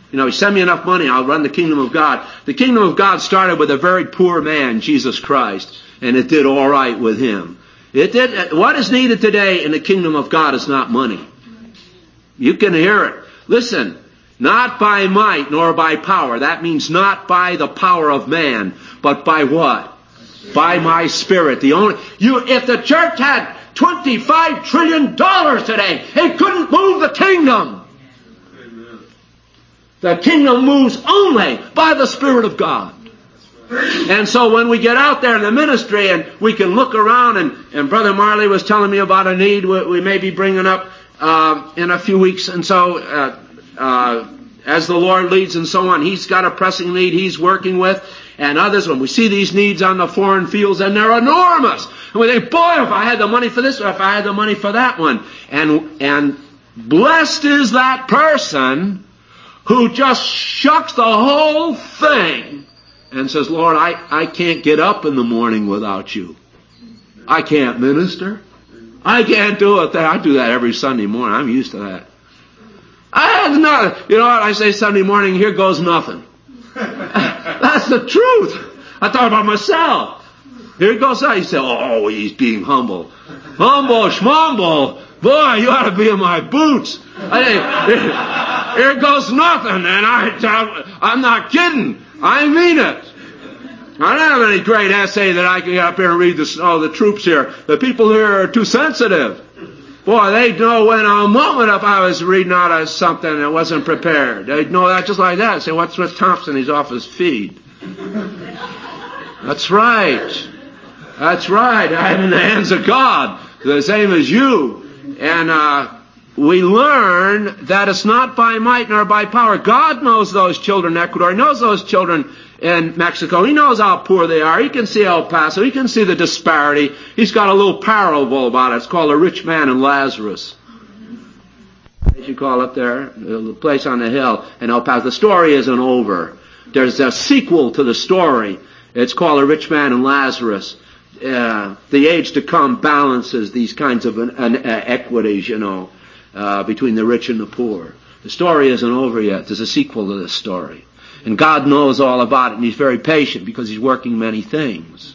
You know, send me enough money, I'll run the kingdom of God. The kingdom of God started with a very poor man, Jesus Christ, and it did all right with him. It did. What is needed today in the kingdom of God is not money. You can hear it. Listen, not by might nor by power. That means not by the power of man, but by what? By my Spirit. If the church had $25 trillion today, it couldn't move the kingdom. Amen. The kingdom moves only by the Spirit of God. And so when we get out there in the ministry and we can look around, and Brother Marley was telling me about a need we may be bringing up in a few weeks, and so as the Lord leads and so on, he's got a pressing need he's working with, and others, when we see these needs on the foreign fields, and they're enormous, and we think, boy, if I had the money for this, or if I had the money for that one, and blessed is that person who just shucks the whole thing and says, Lord, I can't get up in the morning without you. I can't minister. I can't do it. I do that every Sunday morning. I'm used to that. You know what? I say Sunday morning, here goes nothing. That's the truth. I thought about myself. Here goes that. You say, oh, he's being humble. Humble, schmumble. Boy, you ought to be in my boots. Here goes nothing. And I'm not kidding. I mean it. I don't have any great essay that I can get up here and read the troops here. The people here are too sensitive. Boy, they'd know in a moment if I was reading out of something that wasn't prepared. They'd know that just like that. Say, what's with Thompson? He's off his feed. That's right. That's right. I'm in the hands of God. The same as you. And we learn that it's not by might nor by power. God knows those children in Ecuador. He knows those children in Mexico. He knows how poor they are. He can see El Paso. He can see the disparity. He's got a little parable about it. It's called A Rich Man and Lazarus. They should call up there, the place on the hill in El Paso. The story isn't over. There's a sequel to the story. It's called A Rich Man and Lazarus. The age to come balances these kinds of equities, between the rich and the poor. The story isn't over yet. There's a sequel to this story. And God knows all about it, and He's very patient because He's working many things.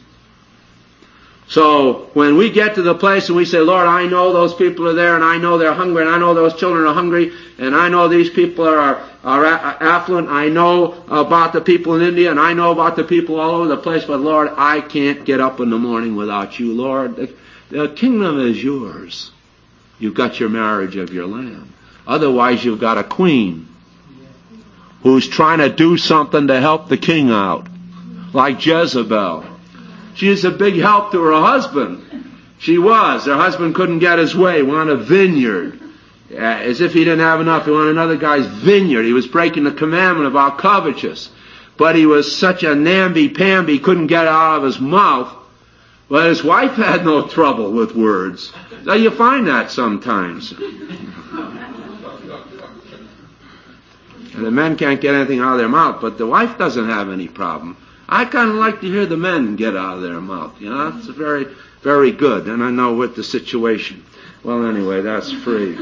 So when we get to the place and we say, Lord, I know those people are there, and I know they're hungry, and I know those children are hungry, and I know these people are affluent, I know about the people in India, and I know about the people all over the place, but Lord, I can't get up in the morning without you, Lord. The kingdom is yours. You've got your marriage of your Lamb. Otherwise, you've got a queen who's trying to do something to help the king out, like Jezebel. She's a big help to her husband. She was. Her husband couldn't get his way. He wanted a vineyard. As if he didn't have enough. He wanted another guy's vineyard. He was breaking the commandment about covetous. But he was such a namby-pamby, couldn't get it out of his mouth. But his wife had no trouble with words. Now you find that sometimes. And the men can't get anything out of their mouth, but the wife doesn't have any problem. I kind of like to hear the men get out of their mouth. It's very, very good. And I know what the situation. Well, anyway, that's free.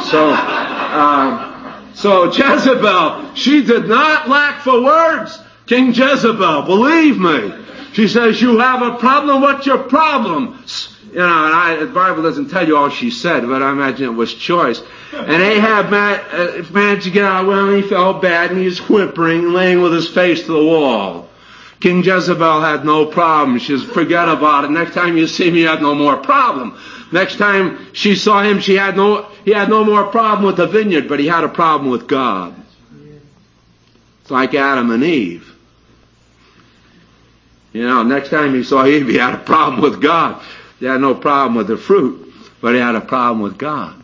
So Jezebel, she did not lack for words. King Jezebel, believe me. She says, you have a problem. What's your problem? The Bible doesn't tell you all she said, but I imagine it was choice. And Ahab managed to get out. Well, he felt bad, and he's whimpering, laying with his face to the wall. King Jezebel had no problem. She says, forget about it. Next time you see me, you have no more problem. Next time she saw him, he had no more problem with the vineyard, but he had a problem with God. It's like Adam and Eve. Next time he saw Eve, he had a problem with God. He had no problem with the fruit, but he had a problem with God.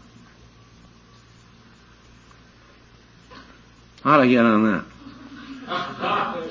How'd I get on that?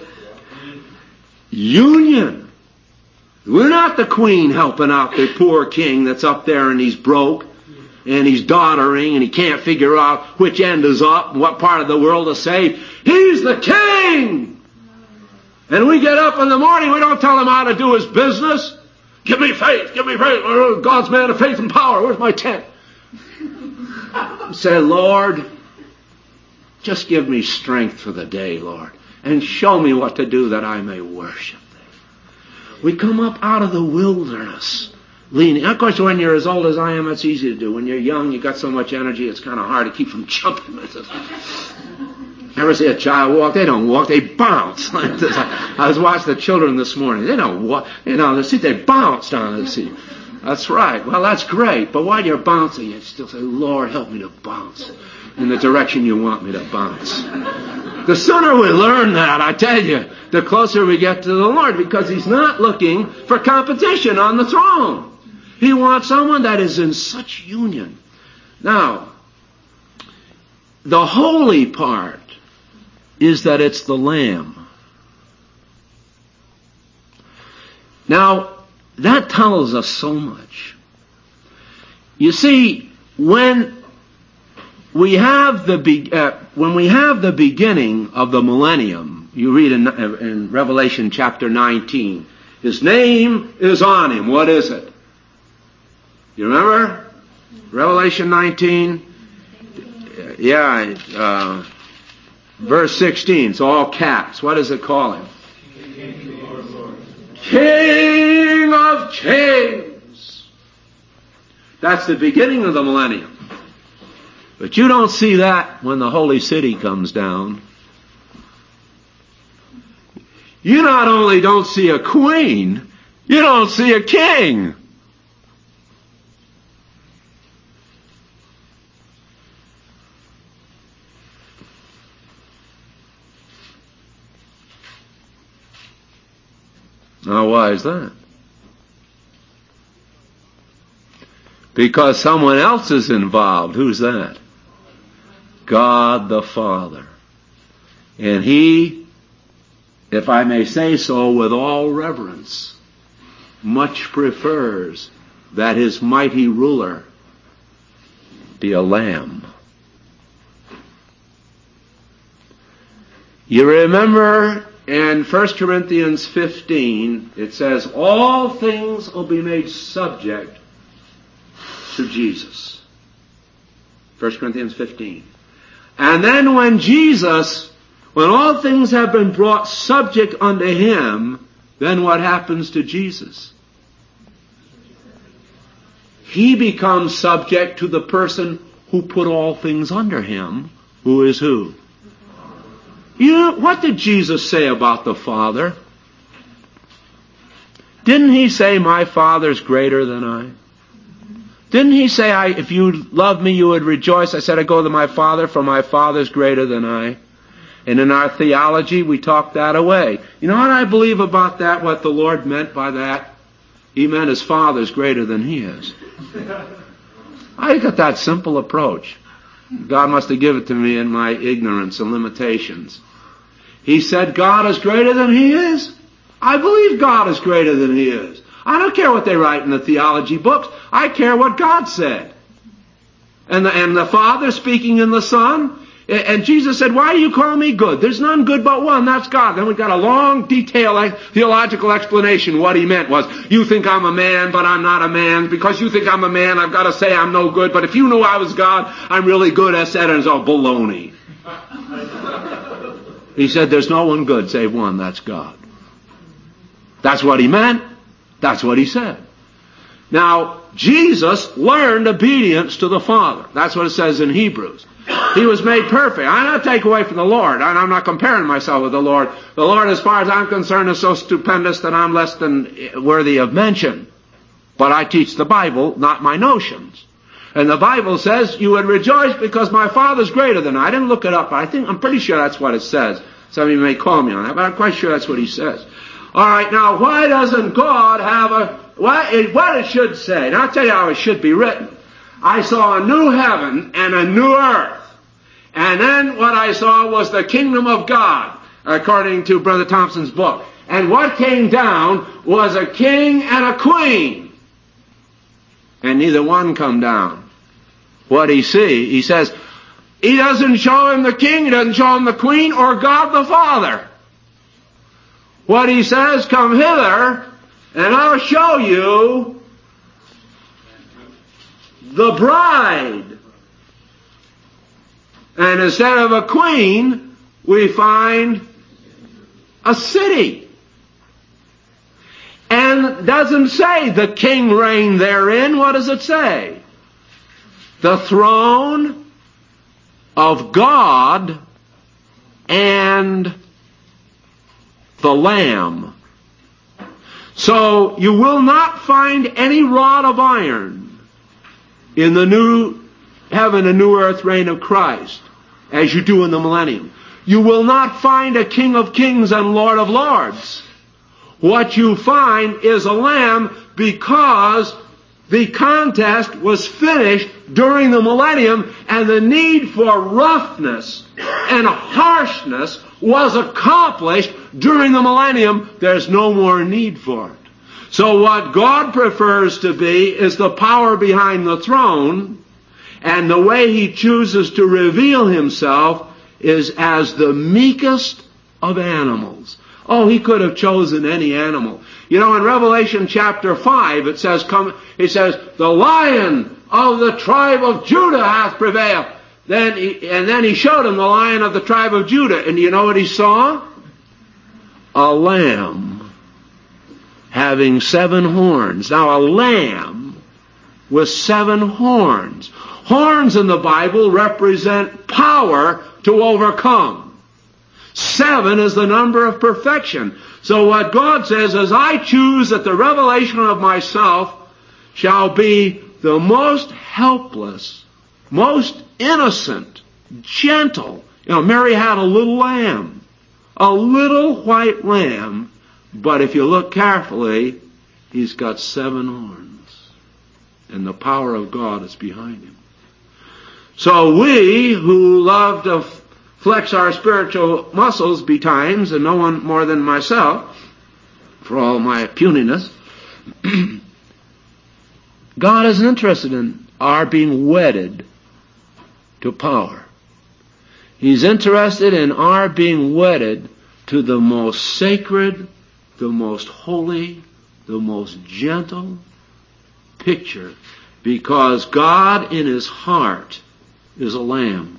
Union. We're not the queen helping out the poor king that's up there and he's broke and he's doddering and he can't figure out which end is up and what part of the world to save. He's the king! And we get up in the morning, we don't tell him how to do his business. Give me faith, give me faith. God's man of faith and power. Where's my tent? Say, Lord, Just give me strength for the day, Lord, and show me what to do that I may worship Thee. We come up out of the wilderness, leaning. Of course, when you're as old as I am, it's easy to do. When you're young, you got so much energy, it's kind of hard to keep from jumping. Ever see a child walk? They don't walk, they bounce. I was watching the children this morning. They don't walk. They bounce down the seat. That's right. Well, that's great. But while you're bouncing, you still say, Lord, help me to bounce in the direction you want me to bounce. The sooner we learn that, I tell you, the closer we get to the Lord, because He's not looking for competition on the throne. He wants someone that is in such union. Now, the holy part is that it's the Lamb. Now, that tells us so much. You see, when we have the beginning of the millennium, you read in Revelation chapter 19, His name is on Him. What is it? You remember? Revelation 19? Verse 16. It's all caps. What does it call Him? King of Kings. That's the beginning of the millennium. But you don't see that when the holy city comes down. You not only don't see a queen, you don't see a king. Now, why is that? Because someone else is involved. Who's that? God the Father. And He, if I may say so with all reverence, much prefers that His mighty ruler be a lamb. You remember in 1 Corinthians 15, it says, all things will be made subject to Jesus. 1 Corinthians 15. And then when all things have been brought subject unto Him, then what happens to Jesus? He becomes subject to the person who put all things under Him, who is who? What did Jesus say about the Father? Didn't He say, my Father's greater than I? Didn't He say, if you love me, you would rejoice? I said, I go to my Father, for my Father's greater than I. And in our theology, we talk that away. You know what I believe about that, what the Lord meant by that? He meant His Father's greater than He is. I got that simple approach. God must have given it to me in my ignorance and limitations. He said God is greater than He is. I believe God is greater than He is. I don't care what they write in the theology books. I care what God said. And the Father speaking in the Son. And Jesus said, why do you call me good? There's none good but one. That's God. Then we got a long, detailed theological explanation. What He meant was, you think I'm a man, but I'm not a man. Because you think I'm a man, I've got to say I'm no good. But if you knew I was God, I'm really good. I said, and it's all baloney. He said, there's no one good save one. That's God. That's what He meant. That's what He said. Now, Jesus learned obedience to the Father. That's what it says in Hebrews. He was made perfect. I'm not taking away from the Lord. I'm not comparing myself with the Lord. The Lord, as far as I'm concerned, is so stupendous that I'm less than worthy of mention. But I teach the Bible, not my notions. And the Bible says, you would rejoice because my Father's greater than I. I didn't look it up, but I'm pretty sure that's what it says. Some of you may call me on that, but I'm quite sure that's what He says. All right, now, why doesn't God have what it should say? Now, I'll tell you how it should be written. I saw a new heaven and a new earth. And then what I saw was the kingdom of God, according to Brother Thompson's book. And what came down was a king and a queen. And neither one come down. What he see? He says, He doesn't show him the king, He doesn't show him the queen, or God the Father. What He says, come hither, and I'll show you the bride. And instead of a queen, we find a city. And it doesn't say the king reigned therein. What does it say? The throne of God and the Lamb. So you will not find any rod of iron in the new heaven and new earth reign of Christ as you do in the millennium. You will not find a King of Kings and Lord of Lords. What you find is a Lamb, because the contest was finished during the millennium and the need for roughness and harshness was accomplished during the millennium. There's no more need for it. So what God prefers to be is the power behind the throne, and the way He chooses to reveal Himself is as the meekest of animals. Oh, He could have chosen any animal. You know, in Revelation chapter 5, it says, the Lion of the tribe of Judah hath prevailed. Then he showed him the Lion of the tribe of Judah. And do you know what he saw? A lamb having 7 horns. Now, a lamb with 7 horns. Horns in the Bible represent power to overcome. 7 is the number of perfection. So what God says is, I choose that the revelation of myself shall be the most helpless, most innocent, gentle. You know, Mary had a little lamb, a little white lamb, but if you look carefully, he's got 7 horns, and the power of God is behind him. So we who love to flex our spiritual muscles betimes, and no one more than myself, for all my puniness, God isn't interested in our being wedded to power. He's interested in our being wedded to the most sacred, the most holy, the most gentle picture, because God in His heart is a lamb.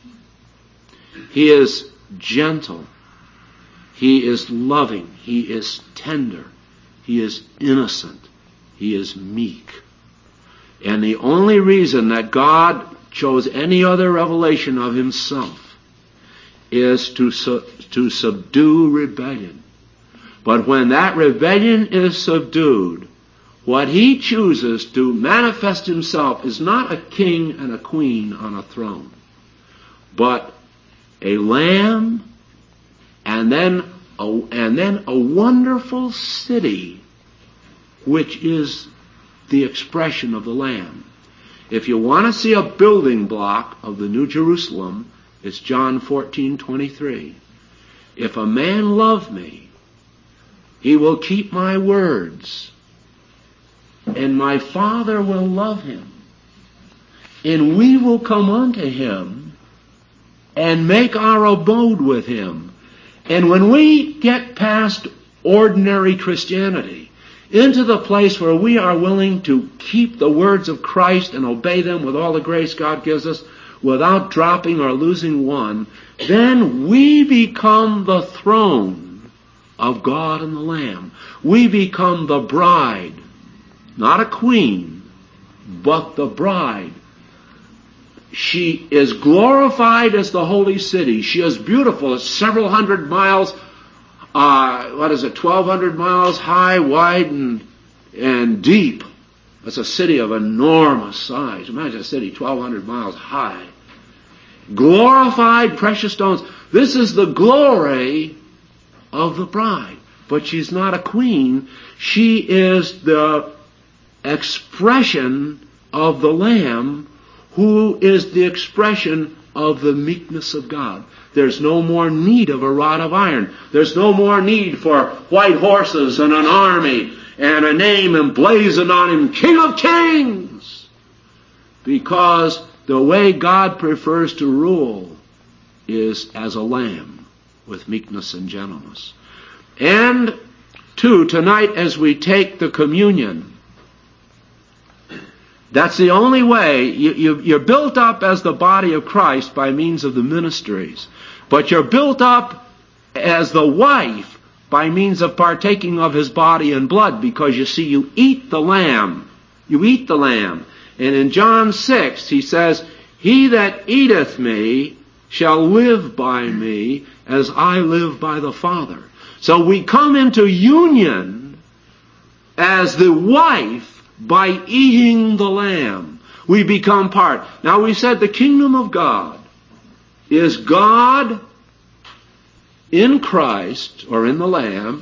He is gentle. He is loving. He is tender. He is innocent. He is meek. And the only reason that God chose any other revelation of Himself is to subdue rebellion. But when that rebellion is subdued, what He chooses to manifest Himself is not a king and a queen on a throne, but a lamb, and then a wonderful city, which is the expression of the Lamb. If you want to see a building block of the New Jerusalem, it's John 14:23. If a man love me, he will keep my words, and my Father will love him, and we will come unto him and make our abode with him. And when we get past ordinary Christianity into the place where we are willing to keep the words of Christ and obey them with all the grace God gives us without dropping or losing one, then we become the throne of God and the Lamb. We become the bride, not a queen, but the bride. She is glorified as the holy city. She is beautiful. It's several hundred miles, 1,200 miles high, wide, and deep. That's a city of enormous size. Imagine a city 1,200 miles high. Glorified, precious stones. This is the glory of the bride. But she's not a queen. She is the expression of the Lamb, who is the expression of the meekness of God. There's no more need of a rod of iron. There's no more need for white horses and an army and a name emblazoned on him, King of Kings. Because the way God prefers to rule is as a lamb with meekness and gentleness. And 2, tonight as we take the communion, That's the only way. You're built up as the body of Christ by means of the ministries. But you're built up as the wife by means of partaking of his body and blood, because you see, you eat the lamb. You eat the lamb. And in John 6, he says, "He that eateth me shall live by me as I live by the Father." So we come into union as the wife by eating the lamb. We become part. Now we said the kingdom of God is God in Christ, or in the Lamb,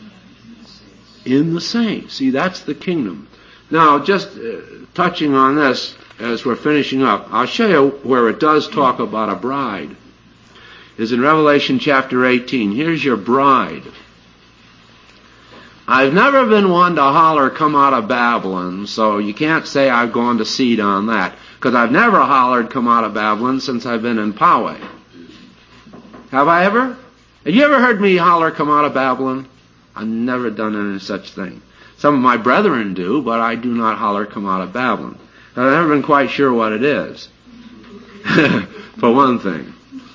in the saints. See, that's the kingdom. Now, just touching on this as we're finishing up, I'll show you where it does talk about a bride. Is in Revelation chapter 18. Here's your bride. I've never been one to holler, "Come out of Babylon," so you can't say I've gone to seed on that, because I've never hollered, "Come out of Babylon," since I've been in Poway. Have I ever? Have you ever heard me holler, "Come out of Babylon"? I've never done any such thing. Some of my brethren do, but I do not holler, "Come out of Babylon." I've never been quite sure what it is, for one thing.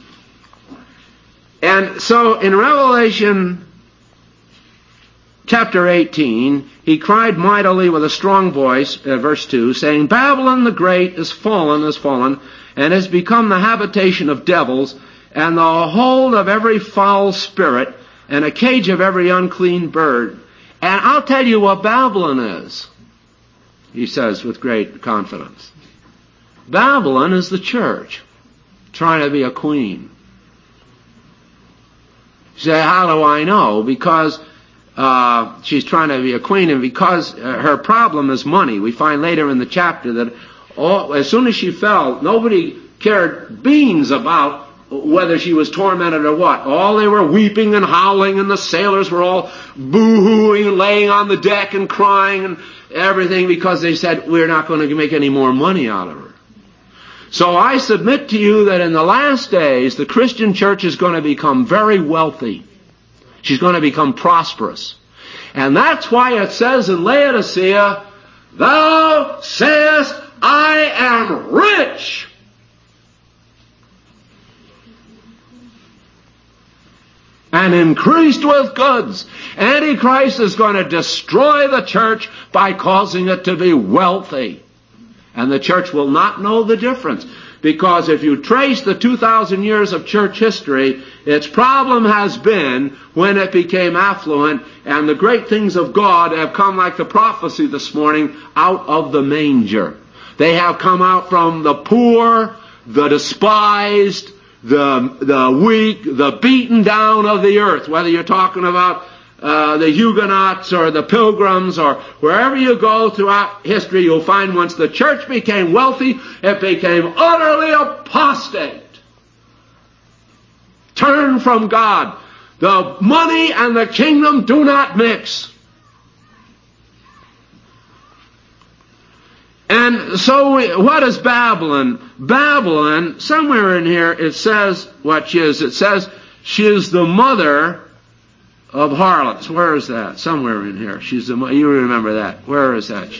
And so in Revelation chapter 18, he cried mightily with a strong voice, verse 2, saying, "Babylon the great is fallen, and has become the habitation of devils, and the hold of every foul spirit, and a cage of every unclean bird." And I'll tell you what Babylon is, he says with great confidence. Babylon is the church, trying to be a queen. You say, how do I know? Because she's trying to be a queen, and because her problem is money. We find later in the chapter that as soon as she fell, nobody cared beans about whether she was tormented or what. All they were weeping and howling, and the sailors were all boo-hooing and laying on the deck and crying and everything, because they said, "We're not going to make any more money out of her." So I submit to you that in the last days, the Christian church is going to become very wealthy. She's going to become prosperous. And that's why it says in Laodicea, "Thou sayest, I am rich." And increased with goods. Antichrist is going to destroy the church by causing it to be wealthy. And the church will not know the difference. Because if you trace the 2,000 years of church history, its problem has been when it became affluent, and the great things of God have come, like the prophecy this morning, out of the manger. They have come out from the poor, the despised, the weak, the beaten down of the earth. Whether you're talking about the Huguenots or the Pilgrims, or wherever you go throughout history, you'll find once the church became wealthy, it became utterly apostate. Turn from God. The money and the kingdom do not mix. And so what is Babylon? Babylon, somewhere in here it says what she is. It says she is the mother of harlots. Where is that? Somewhere in here. She's the you remember that. Where is that?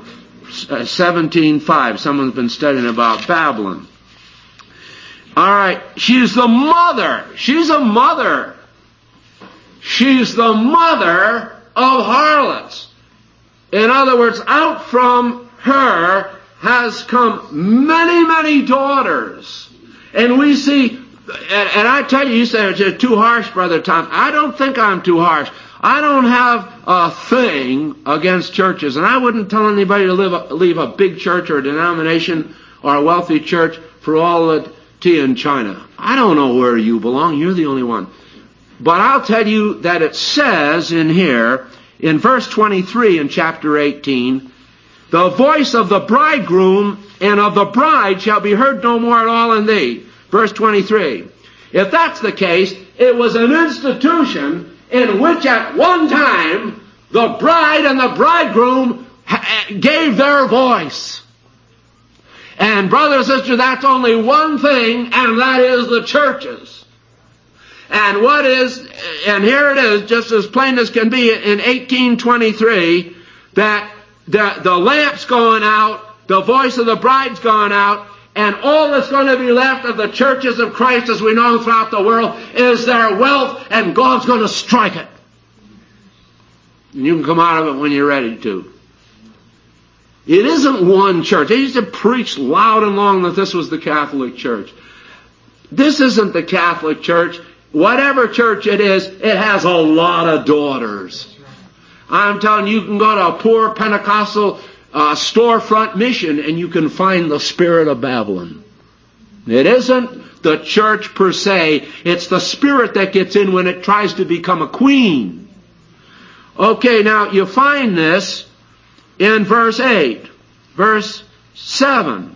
17:5. Someone's been studying about Babylon. All right. She's the mother. She's a mother. She's the mother of harlots. In other words, out from her has come many, many daughters. And we see, and I tell you, you say it's too harsh, Brother Tom. I don't think I'm too harsh. I don't have a thing against churches. And I wouldn't tell anybody to leave a big church or a denomination or a wealthy church for all the tea in China. I don't know where you belong. You're the only one. But I'll tell you that it says in here, in verse 23 in chapter 18, "The voice of the bridegroom and of the bride shall be heard no more at all in thee." Verse 23. If that's the case, it was an institution in which at one time the bride and the bridegroom gave their voice. And brother and sister, that's only one thing, and that is the churches. And here it is, just as plain as can be in 1823, that the lamp's going out, The voice of the bride's gone out, and all that's going to be left of the churches of Christ as we know throughout the world is their wealth, and God's going to strike it. And you can come out of it when you're ready to. It isn't one church. They used to preach loud and long that this was the Catholic Church. This isn't the Catholic Church. Whatever church it is, it has a lot of daughters. I'm telling you, you can go to a poor Pentecostal storefront mission and you can find the spirit of Babylon. It isn't the church per se. It's the spirit that gets in when it tries to become a queen. Okay, now you find this in verse 8. Verse 7.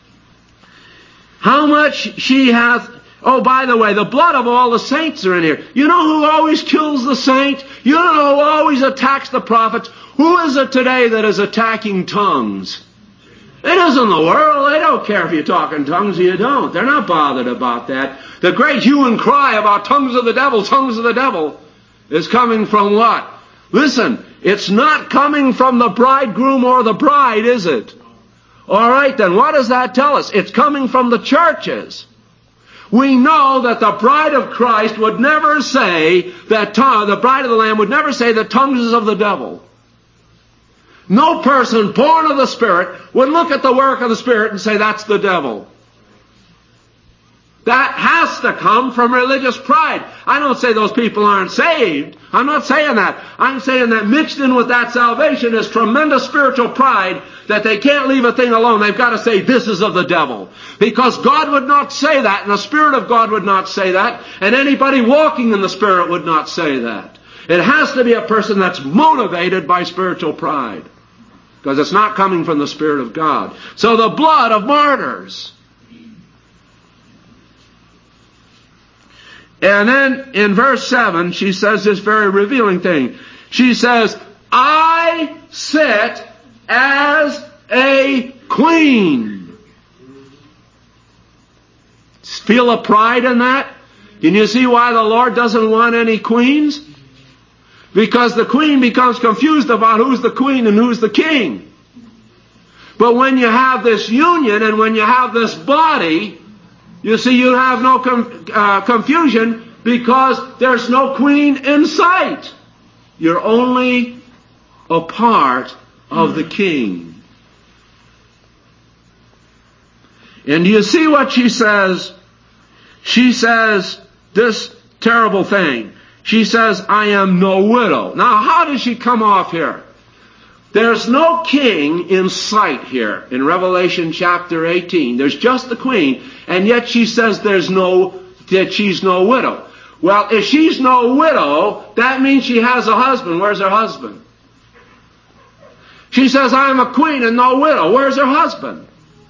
How much she hath... Oh, by the way, the blood of all the saints are in here. You know who always kills the saint? You know who always attacks the prophets? Who is it today that is attacking tongues? It isn't the world. They don't care if you talk in tongues or you don't. They're not bothered about that. The great hue and cry about tongues of the devil is coming from what? Listen, it's not coming from the bridegroom or the bride, is it? All right, then, what does that tell us? It's coming from the churches. We know that the bride of Christ would never say that the bride of the Lamb would never say that tongues is of the devil. No person born of the Spirit would look at the work of the Spirit and say that's the devil. That has to come from religious pride. I don't say those people aren't saved. I'm not saying that. I'm saying that mixed in with that salvation is tremendous spiritual pride that they can't leave a thing alone. They've got to say this is of the devil. Because God would not say that, and the Spirit of God would not say that, and anybody walking in the Spirit would not say that. It has to be a person that's motivated by spiritual pride. Because it's not coming from the Spirit of God. So the blood of martyrs. And then in verse 7, she says this very revealing thing. She says, I sit as a queen. Feel a pride in that? Can you see why the Lord doesn't want any queens? Because the queen becomes confused about who's the queen and who's the king. But when you have this union and when you have this body, you see, you have no confusion because there's no queen in sight. You're only a part of the king. And do you see what she says? She says this terrible thing. She says, I am no widow. Now, how does she come off here? There's no king in sight here in Revelation chapter 18. There's just the queen, and yet she says that she's no widow. Well, if she's no widow, that means she has a husband. Where's her husband? She says, I'm a queen and no widow. Where's her husband?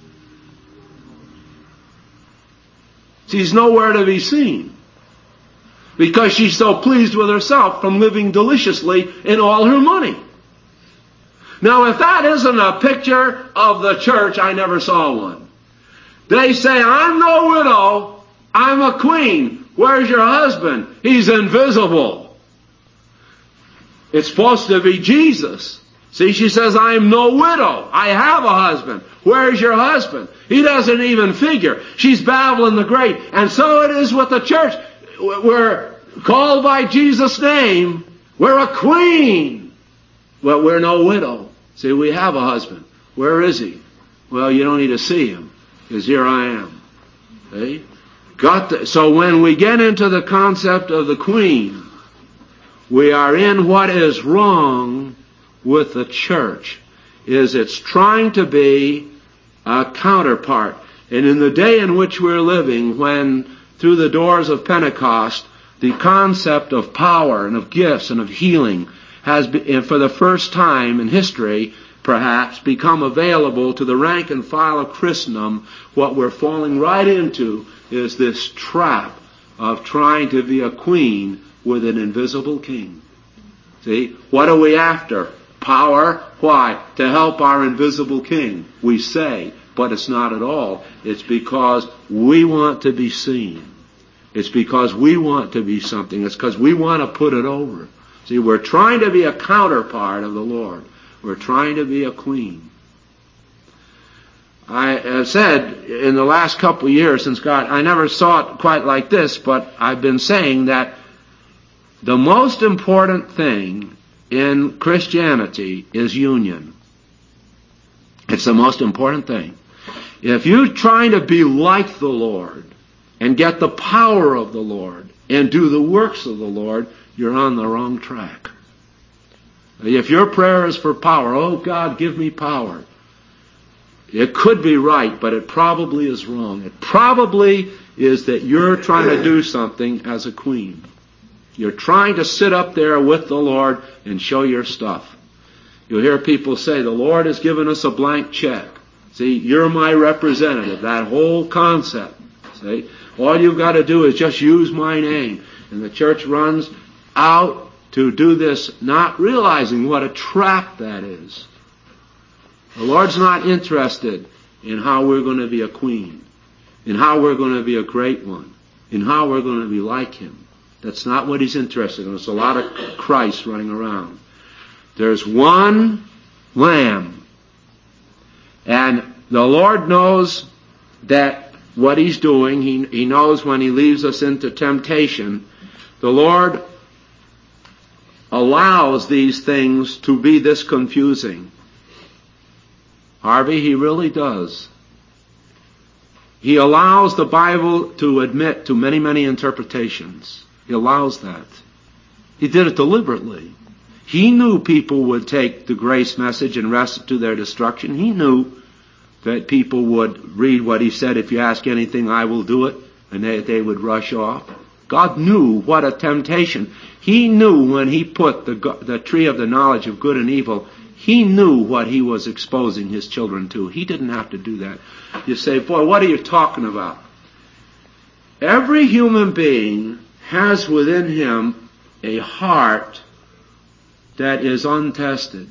She's nowhere to be seen. Because she's so pleased with herself from living deliciously in all her money. Now, if that isn't a picture of the church, I never saw one. They say, I'm no widow, I'm a queen. Where's your husband? He's invisible. It's supposed to be Jesus. See, she says, I'm no widow. I have a husband. Where's your husband? He doesn't even figure. She's Babylon the Great. And so it is with the church. We're called by Jesus' name. We're a queen. But we're no widow. See, we have a husband. Where is he? Well, you don't need to see him, because here I am. See? So when we get into the concept of the queen, we are in what is wrong with the church. It's trying to be a counterpart. And in the day in which we're living, when through the doors of Pentecost, the concept of power and of gifts and of healing has, for the first time in history, perhaps, become available to the rank and file of Christendom, what we're falling right into is this trap of trying to be a queen with an invisible king. See? What are we after? Power. Why? To help our invisible king, we say. But it's not at all. It's because we want to be seen. It's because we want to be something. It's because we want to put it over. See, we're trying to be a counterpart of the Lord. We're trying to be a queen. I have said in the last couple of years since God, I never saw it quite like this, but I've been saying that the most important thing in Christianity is union. It's the most important thing. If you're trying to be like the Lord and get the power of the Lord and do the works of the Lord, you're on the wrong track. If your prayer is for power, oh God, give me power, it could be right, but it probably is wrong. It probably is that you're trying to do something as a queen. You're trying to sit up there with the Lord and show your stuff. You'll hear people say, the Lord has given us a blank check. See, you're my representative. That whole concept. See, all you've got to do is just use my name. And the church runs out to do this, not realizing what a trap that is. The Lord's not interested in how we're going to be a queen, in how we're going to be a great one, in how we're going to be like Him. That's not what He's interested in. There's a lot of Christ running around. There's one Lamb. And the Lord knows that what He's doing, He knows when He leaves us into temptation, the Lord allows these things to be this confusing. Harvey, He really does. He allows the Bible to admit to many, many interpretations. He allows that. He did it deliberately. He knew people would take the grace message and wrest it to their destruction. He knew that people would read what He said, if you ask anything, I will do it, and they would rush off. God knew what a temptation. He knew when He put the tree of the knowledge of good and evil, He knew what He was exposing His children to. He didn't have to do that. You say, boy, what are you talking about? Every human being has within him a heart that is untested.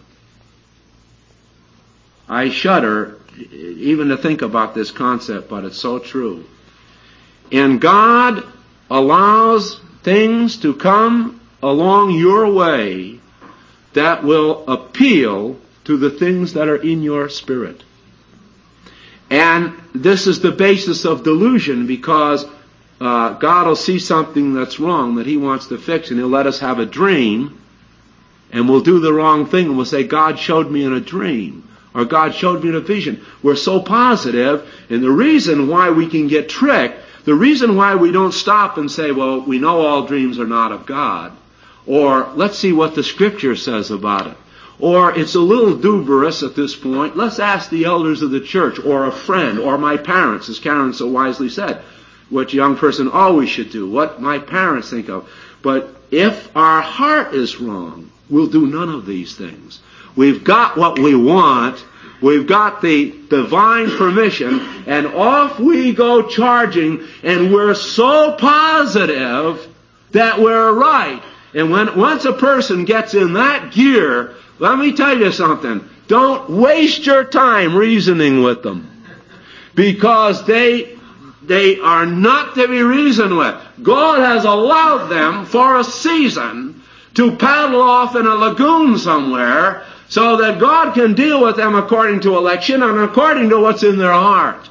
I shudder even to think about this concept, but it's so true. And God allows things to come along your way that will appeal to the things that are in your spirit. And this is the basis of delusion, because God will see something that's wrong that He wants to fix, and He'll let us have a dream, and we'll do the wrong thing, and we'll say, God showed me in a dream, or God showed me in a vision. We're so positive, and the reason why we can get tricked, the reason why we don't stop and say, well, we know all dreams are not of God, or let's see what the Scripture says about it, or it's a little dubious at this point, let's ask the elders of the church, or a friend, or my parents, as Karen so wisely said, what a young person always should do, what my parents think of. But if our heart is wrong, we'll do none of these things. We've got what we want, we've got the divine permission, and off we go charging, and we're so positive that we're right. And once a person gets in that gear, let me tell you something, don't waste your time reasoning with them, because they are not to be reasoned with. God has allowed them for a season to paddle off in a lagoon somewhere so that God can deal with them according to election and according to what's in their heart.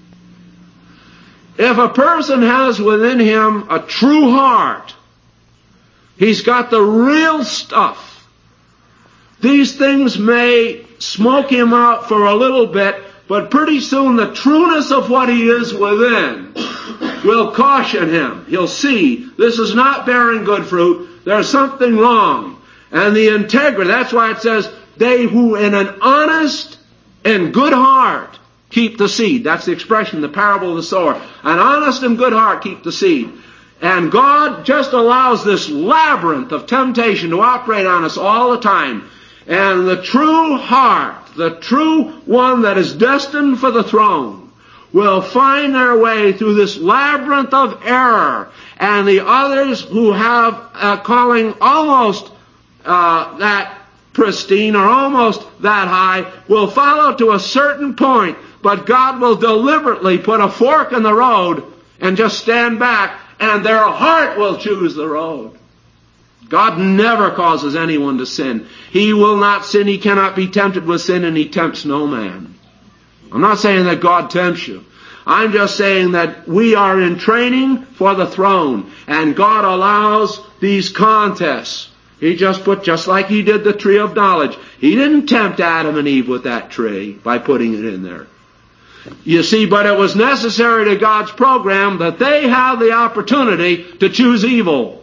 If a person has within him a true heart, he's got the real stuff. These things may smoke him out for a little bit, but pretty soon the trueness of what he is within will caution him. He'll see, this is not bearing good fruit. There's something wrong. And the integrity, that's why it says, they who in an honest and good heart keep the seed. That's the expression, the parable of the sower. An honest and good heart keep the seed. And God just allows this labyrinth of temptation to operate on us all the time. And the true heart, the true one that is destined for the throne, will find their way through this labyrinth of error. And the others who have a calling almost that pristine or almost that high will follow to a certain point. But God will deliberately put a fork in the road and just stand back, and their heart will choose the road. God never causes anyone to sin. He will not sin. He cannot be tempted with sin, and He tempts no man. I'm not saying that God tempts you. I'm just saying that we are in training for the throne, and God allows these contests. He just like He did the tree of knowledge. He didn't tempt Adam and Eve with that tree by putting it in there. You see, but it was necessary to God's program that they have the opportunity to choose evil.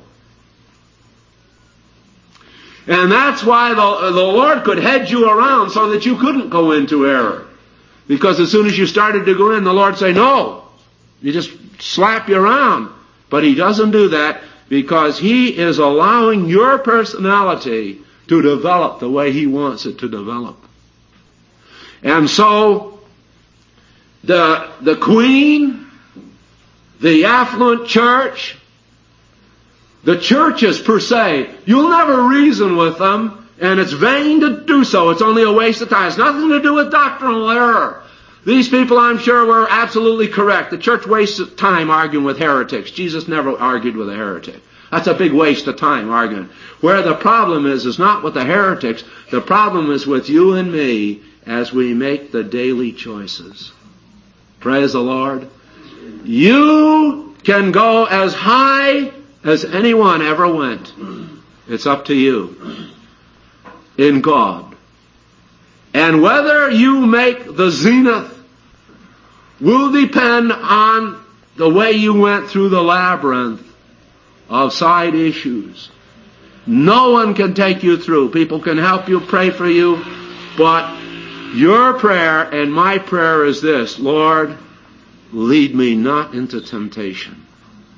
And that's why the Lord could hedge you around so that you couldn't go into error. Because as soon as you started to go in, the Lord say, no. You just slap you around. But He doesn't do that because He is allowing your personality to develop the way He wants it to develop. And so, the queen, the affluent church, the churches per se, you'll never reason with them. And it's vain to do so. It's only a waste of time. It's nothing to do with doctrinal error. These people, I'm sure, were absolutely correct. The church wastes time arguing with heretics. Jesus never argued with a heretic. That's a big waste of time arguing. Where the problem is not with the heretics. The problem is with you and me as we make the daily choices. Praise the Lord. You can go as high as anyone ever went. It's up to you. In God. And whether you make the zenith will depend on the way you went through the labyrinth of side issues. No one can take you through. People can help you, pray for you, but your prayer and my prayer is this: Lord, lead me not into temptation,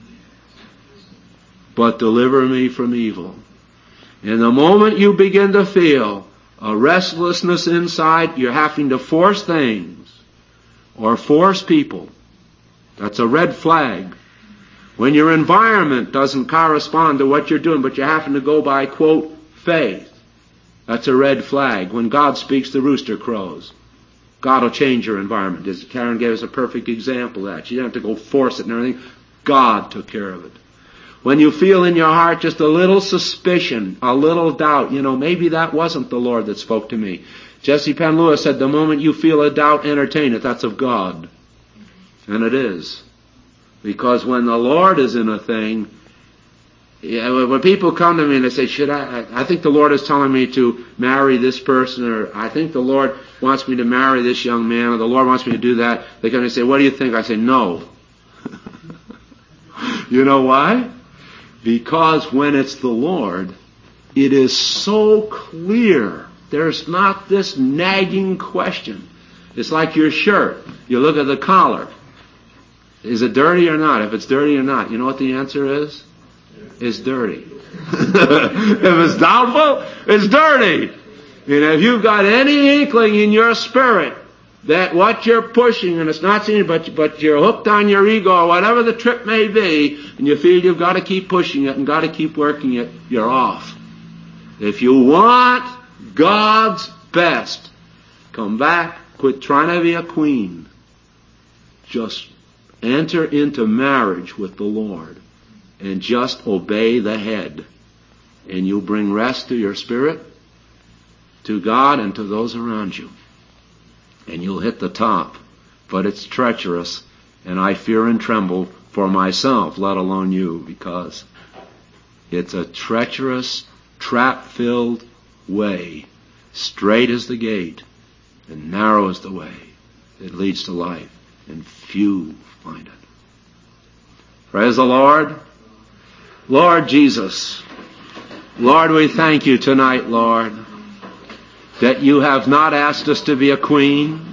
but deliver me from evil. And the moment you begin to feel a restlessness inside, you're having to force things or force people, that's a red flag. When your environment doesn't correspond to what you're doing, but you're having to go by, quote, faith, that's a red flag. When God speaks, the rooster crows. God will change your environment. As Karen gave us a perfect example of that. You didn't have to go force it and everything. God took care of it. When you feel in your heart just a little suspicion, a little doubt, maybe that wasn't the Lord that spoke to me. Jesse Penn Lewis said, the moment you feel a doubt, entertain it. That's of God. And it is. Because when the Lord is in a thing, when people come to me and they say, I think the Lord is telling me to marry this person, or I think the Lord wants me to marry this young man, or the Lord wants me to do that, they come and say, what do you think? I say, no. You know why? Because when it's the Lord, it is so clear. There's not this nagging question. It's like your shirt. You look at the collar. Is it dirty or not? If it's dirty or not, you know what the answer is? It's dirty. If it's doubtful, it's dirty. If you've got any inkling in your spirit that what you're pushing, and it's not seen, but you're hooked on your ego or whatever the trip may be, and you feel you've got to keep pushing it and got to keep working it, you're off. If you want God's best, come back, quit trying to be a queen. Just enter into marriage with the Lord and just obey the head. And you'll bring rest to your spirit, to God, and to those around you. And you'll hit the top. But it's treacherous, and I fear and tremble for myself, let alone you, because it's a treacherous, trap-filled way. Straight is the gate, and narrow is the way that leads to life, and few find it. Praise the Lord. Lord Jesus, Lord, we thank you tonight, Lord, that you have not asked us to be a queen.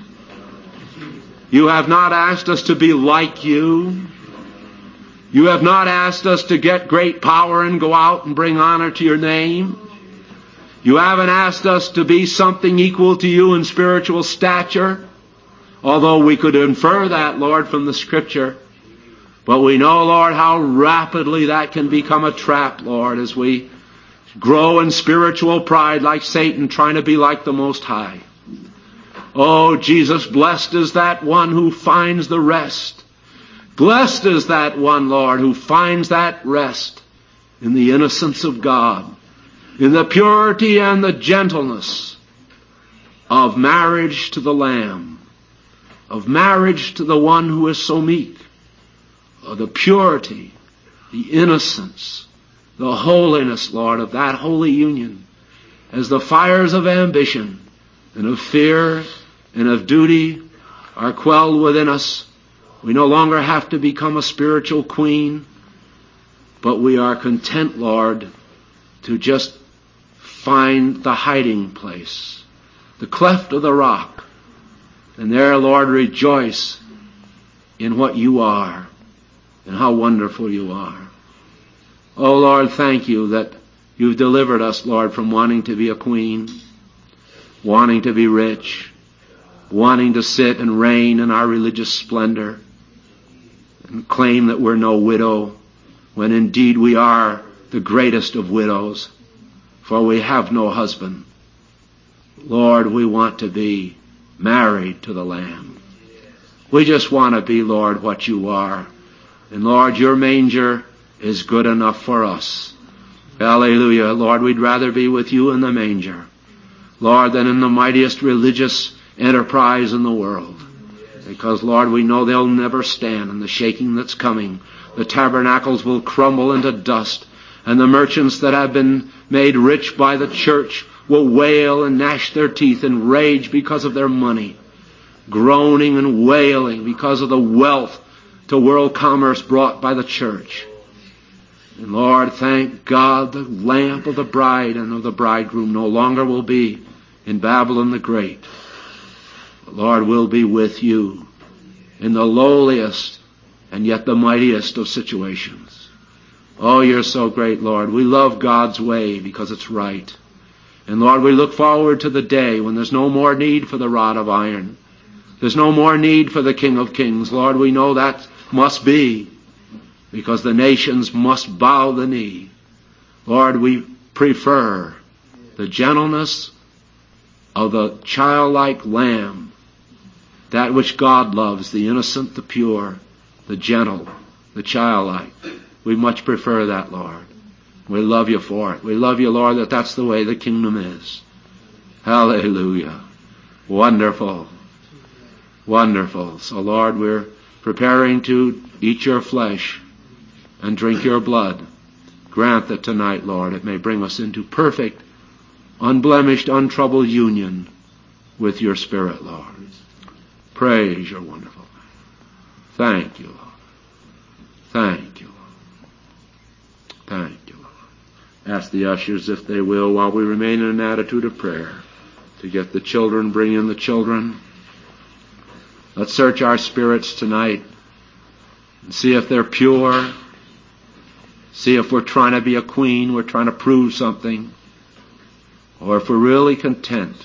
You have not asked us to be like you. You have not asked us to get great power and go out and bring honor to your name. You haven't asked us to be something equal to you in spiritual stature, although we could infer that, Lord, from the Scripture. But we know, Lord, how rapidly that can become a trap, Lord, as we grow in spiritual pride like Satan, trying to be like the Most High. Oh, Jesus, blessed is that one who finds the rest. Blessed is that one, Lord, who finds that rest in the innocence of God, in the purity and the gentleness of marriage to the Lamb. of marriage to the one who is so meek, the purity, the innocence, the holiness, Lord, of that holy union, as the fires of ambition and of fear and of duty are quelled within us. We no longer have to become a spiritual queen, but we are content, Lord, to just find the hiding place, the cleft of the rock, and there, Lord, rejoice in what you are and how wonderful you are. Oh, Lord, thank you that you've delivered us, Lord, from wanting to be a queen, wanting to be rich, wanting to sit and reign in our religious splendor and claim that we're no widow, when indeed we are the greatest of widows, for we have no husband. Lord, we want to be married to the Lamb. We just want to be, Lord, what you are. And Lord, your manger is good enough for us. Hallelujah. Lord, we'd rather be with you in the manger, Lord, than in the mightiest religious enterprise in the world. Because, Lord, we know they'll never stand in the shaking that's coming. The tabernacles will crumble into dust, and the merchants that have been made rich by the church will wail and gnash their teeth and rage because of their money, groaning and wailing because of the wealth to world commerce brought by the church. And Lord, thank God, the lamp of the bride and of the bridegroom no longer will be in Babylon the Great. But Lord, we'll be with you in the lowliest and yet the mightiest of situations. Oh, you're so great, Lord. We love God's way because it's right. And Lord, we look forward to the day when there's no more need for the rod of iron. There's no more need for the King of Kings. Lord, we know that must be, because the nations must bow the knee. Lord, we prefer the gentleness of the childlike lamb, that which God loves, the innocent, the pure, the gentle, the childlike. We much prefer that, Lord. We love you for it. We love you, Lord, that that's the way the kingdom is. Hallelujah. Wonderful. Wonderful. So, Lord, we're preparing to eat your flesh and drink your blood. Grant that tonight, Lord, it may bring us into perfect, unblemished, untroubled union with your Spirit, Lord. Praise your wonderful name. Thank you, Lord. Thank you, Lord. Thank you, Lord. Ask the ushers, if they will, while we remain in an attitude of prayer, to get the children, bring in the children. Let's search our spirits tonight and see if they're pure. See if we're trying to be a queen, we're trying to prove something, or if we're really content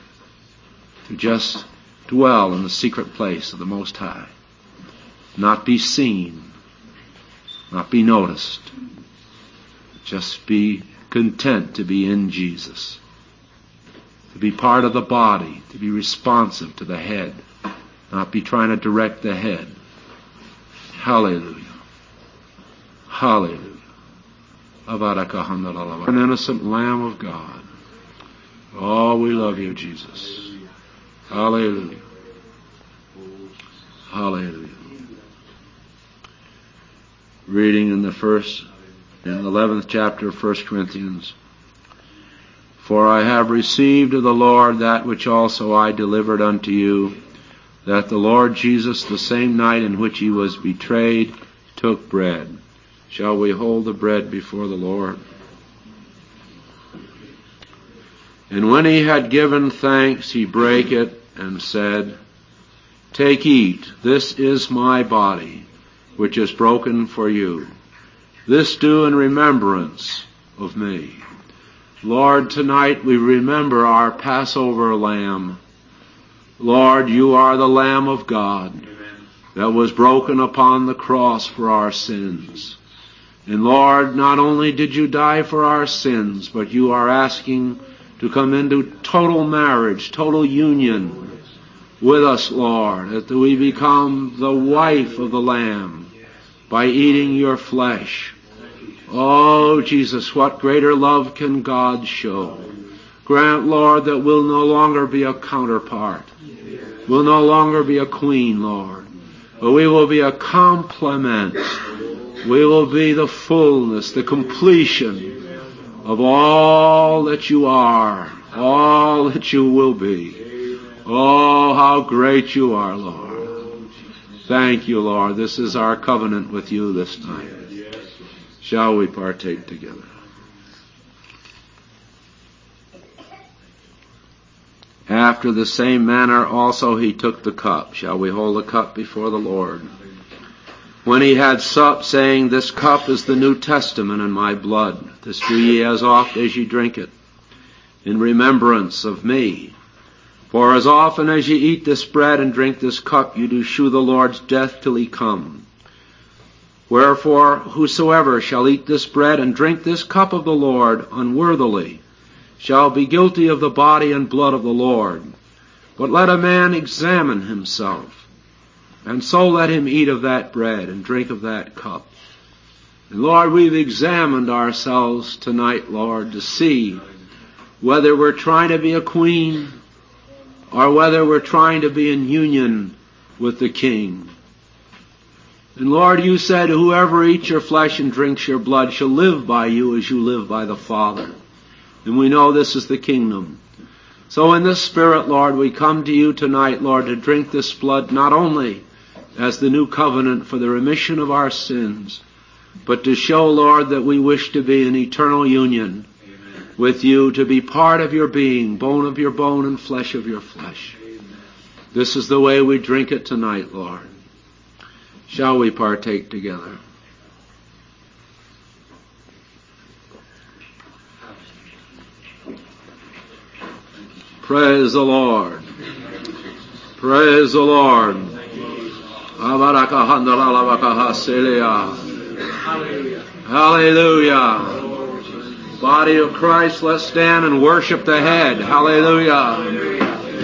to just dwell in the secret place of the Most High, not be seen, not be noticed, just be content to be in Jesus, to be part of the body, to be responsive to the head, not be trying to direct the head. Hallelujah. Hallelujah. An innocent Lamb of God. Oh, we love you, Jesus. Hallelujah. Hallelujah. Reading in the 11th chapter of 1 Corinthians. For I have received of the Lord that which also I delivered unto you, that the Lord Jesus, the same night in which he was betrayed, took bread. Shall we hold the bread before the Lord? And when he had given thanks, he brake it and said, Take, eat, this is my body, which is broken for you. This do in remembrance of me. Lord, tonight we remember our Passover lamb. Lord, you are the Lamb of God that was broken upon the cross for our sins. And Lord, not only did you die for our sins, but you are asking to come into total marriage, total union with us, Lord, that we become the wife of the Lamb by eating your flesh. Oh, Jesus, what greater love can God show? Grant, Lord, that we'll no longer be a counterpart, We'll no longer be a queen, Lord, but we will be a complement. We will be the fullness, the completion of all that you are, all that you will be. Oh, how great you are, Lord. Thank you, Lord. This is our covenant with you this time. Shall we partake together? After the same manner also he took the cup. Shall we hold the cup before the Lord? When he had supped, saying, This cup is the New Testament in my blood. This do ye as oft as ye drink it, in remembrance of me. For as often as ye eat this bread and drink this cup, you do shew the Lord's death till he come. Wherefore, whosoever shall eat this bread and drink this cup of the Lord unworthily shall be guilty of the body and blood of the Lord. But let a man examine himself, and so let him eat of that bread and drink of that cup. And Lord, we've examined ourselves tonight, Lord, to see whether we're trying to be a queen or whether we're trying to be in union with the King. And Lord, you said, whoever eats your flesh and drinks your blood shall live by you as you live by the Father. And we know this is the kingdom. So in this spirit, Lord, we come to you tonight, Lord, to drink this blood not only as the new covenant for the remission of our sins, but to show, Lord, that we wish to be in eternal union with you, to be part of your being, bone of your bone and flesh of your flesh. This is the way we drink it tonight, Lord. Shall we partake together? Praise the Lord. Praise the Lord. Hallelujah. Body of Christ, let's stand and worship the head. Hallelujah.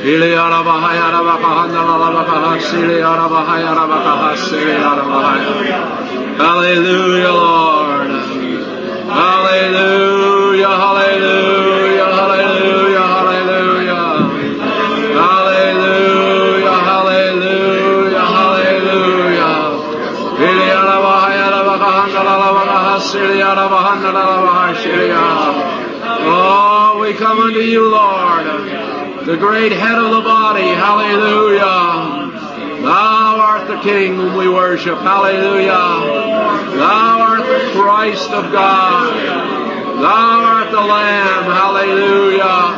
Hallelujah, Lord. Hallelujah, hallelujah, hallelujah, hallelujah. Hallelujah, hallelujah, hallelujah. Oh, we come unto you, Lord, the great head of the body. Hallelujah. Thou art the King whom we worship. Hallelujah. Thou art the Christ of God. Thou art the Lamb. Hallelujah.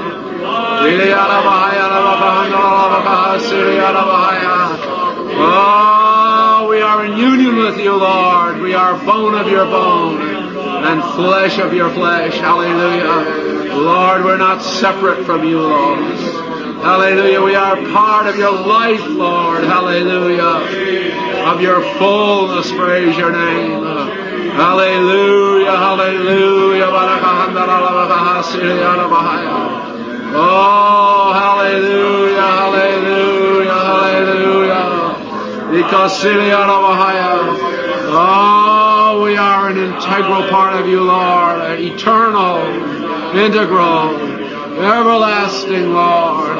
Oh, we are in union with you, Lord. We are bone of your bone and flesh of your flesh. Hallelujah. Lord, we're not separate from you, Lord. Hallelujah. We are part of your life, Lord. Hallelujah. Of your fullness. Praise your name. Hallelujah. Hallelujah. Oh, hallelujah. Hallelujah. Hallelujah. Oh, we are an integral part of you, Lord. Eternal, integral, everlasting, Lord.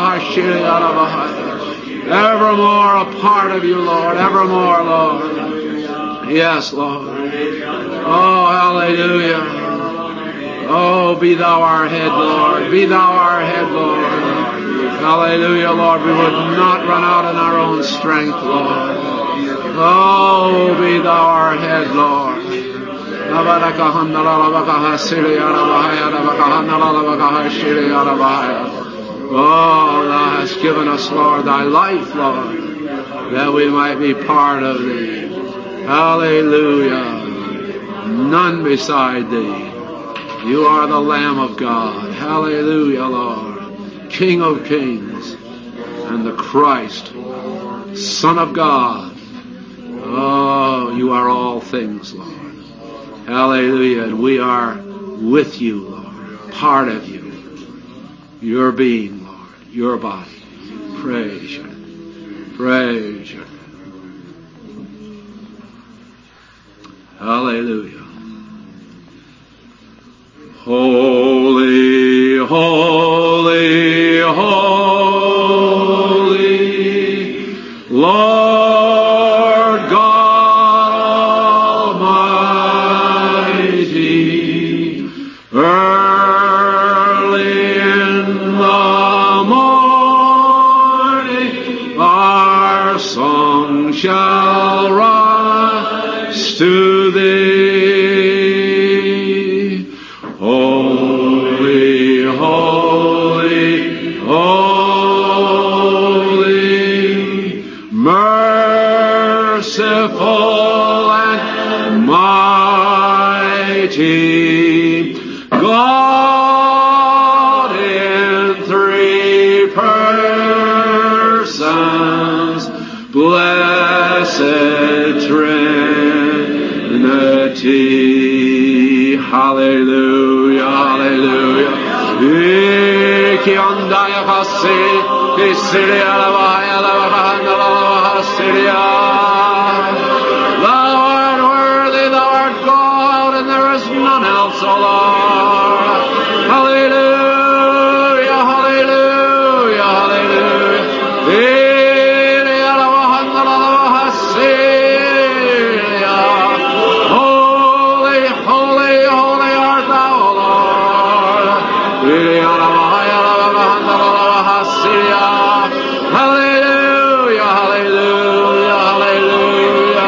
Evermore a part of you, Lord. Evermore, Lord. Yes, Lord. Oh, hallelujah. Oh, be thou our head, Lord. Be thou our head, Lord. Hallelujah, Lord. We would not run out in our own strength, Lord. Oh, be thou our head, Lord. Oh, thou hast given us, Lord, thy life, Lord, that we might be part of thee. Hallelujah. None beside thee. You are the Lamb of God. Hallelujah, Lord. King of kings and the Christ, Son of God. Oh, you are all things, Lord. Hallelujah. And we are with you, Lord. Part of you. Your being, Lord. Your body. Praise you. Praise you. Hallelujah. Holy, holy, holy blessed Trinity. Hallelujah, hallelujah. Thou art worthy, thou art God, and there is none else, O Lord. Hallelujah, hallelujah, hallelujah. Holy, holy, holy art thou, O Lord. Hallelujah, hallelujah, hallelujah,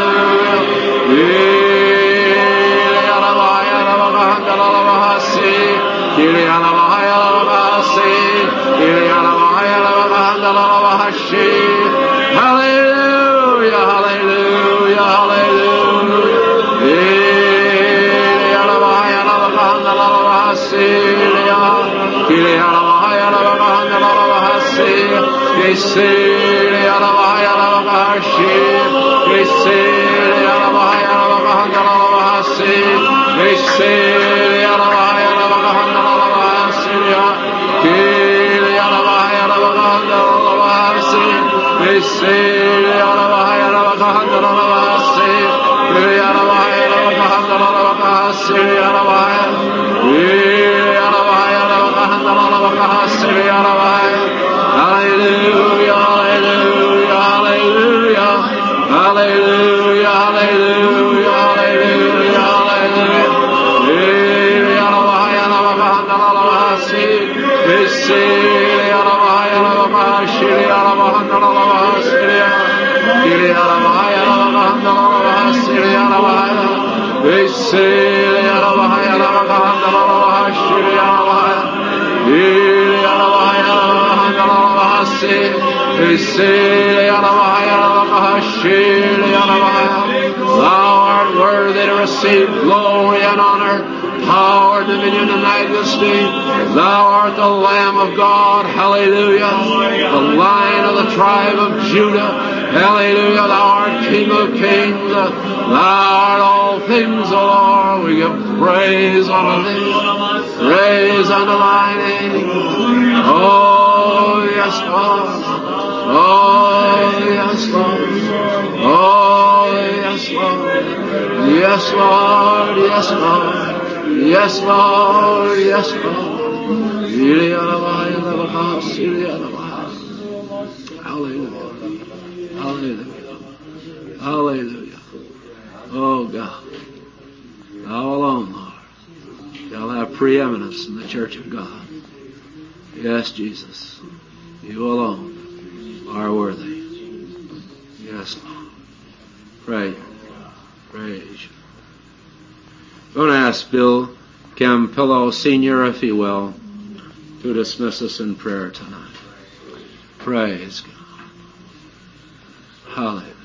hallelujah, hallelujah, Thou art worthy to receive glory and honor, power, dominion, and majesty. Thou art the Lamb of God, hallelujah, the Lion of the tribe of Judah, hallelujah. Thou art King of kings, thou art all things, O Lord. We give praise unto thee, praise unto thy name. Oh, yes, Lord. Oh, yes, Lord. Oh, yes, Lord. Yes, Lord. Yes, Lord. Yes, Lord. Yes, Lord. Hallelujah. Hallelujah. Hallelujah. Oh, God. Thou alone, Lord, shall have preeminence in the church of God. Yes, Jesus. You alone are worthy. Yes, Lord. Praise you. Praise you. I'm going to ask Bill Campillo Sr., if he will, to dismiss us in prayer tonight. Praise God. Hallelujah.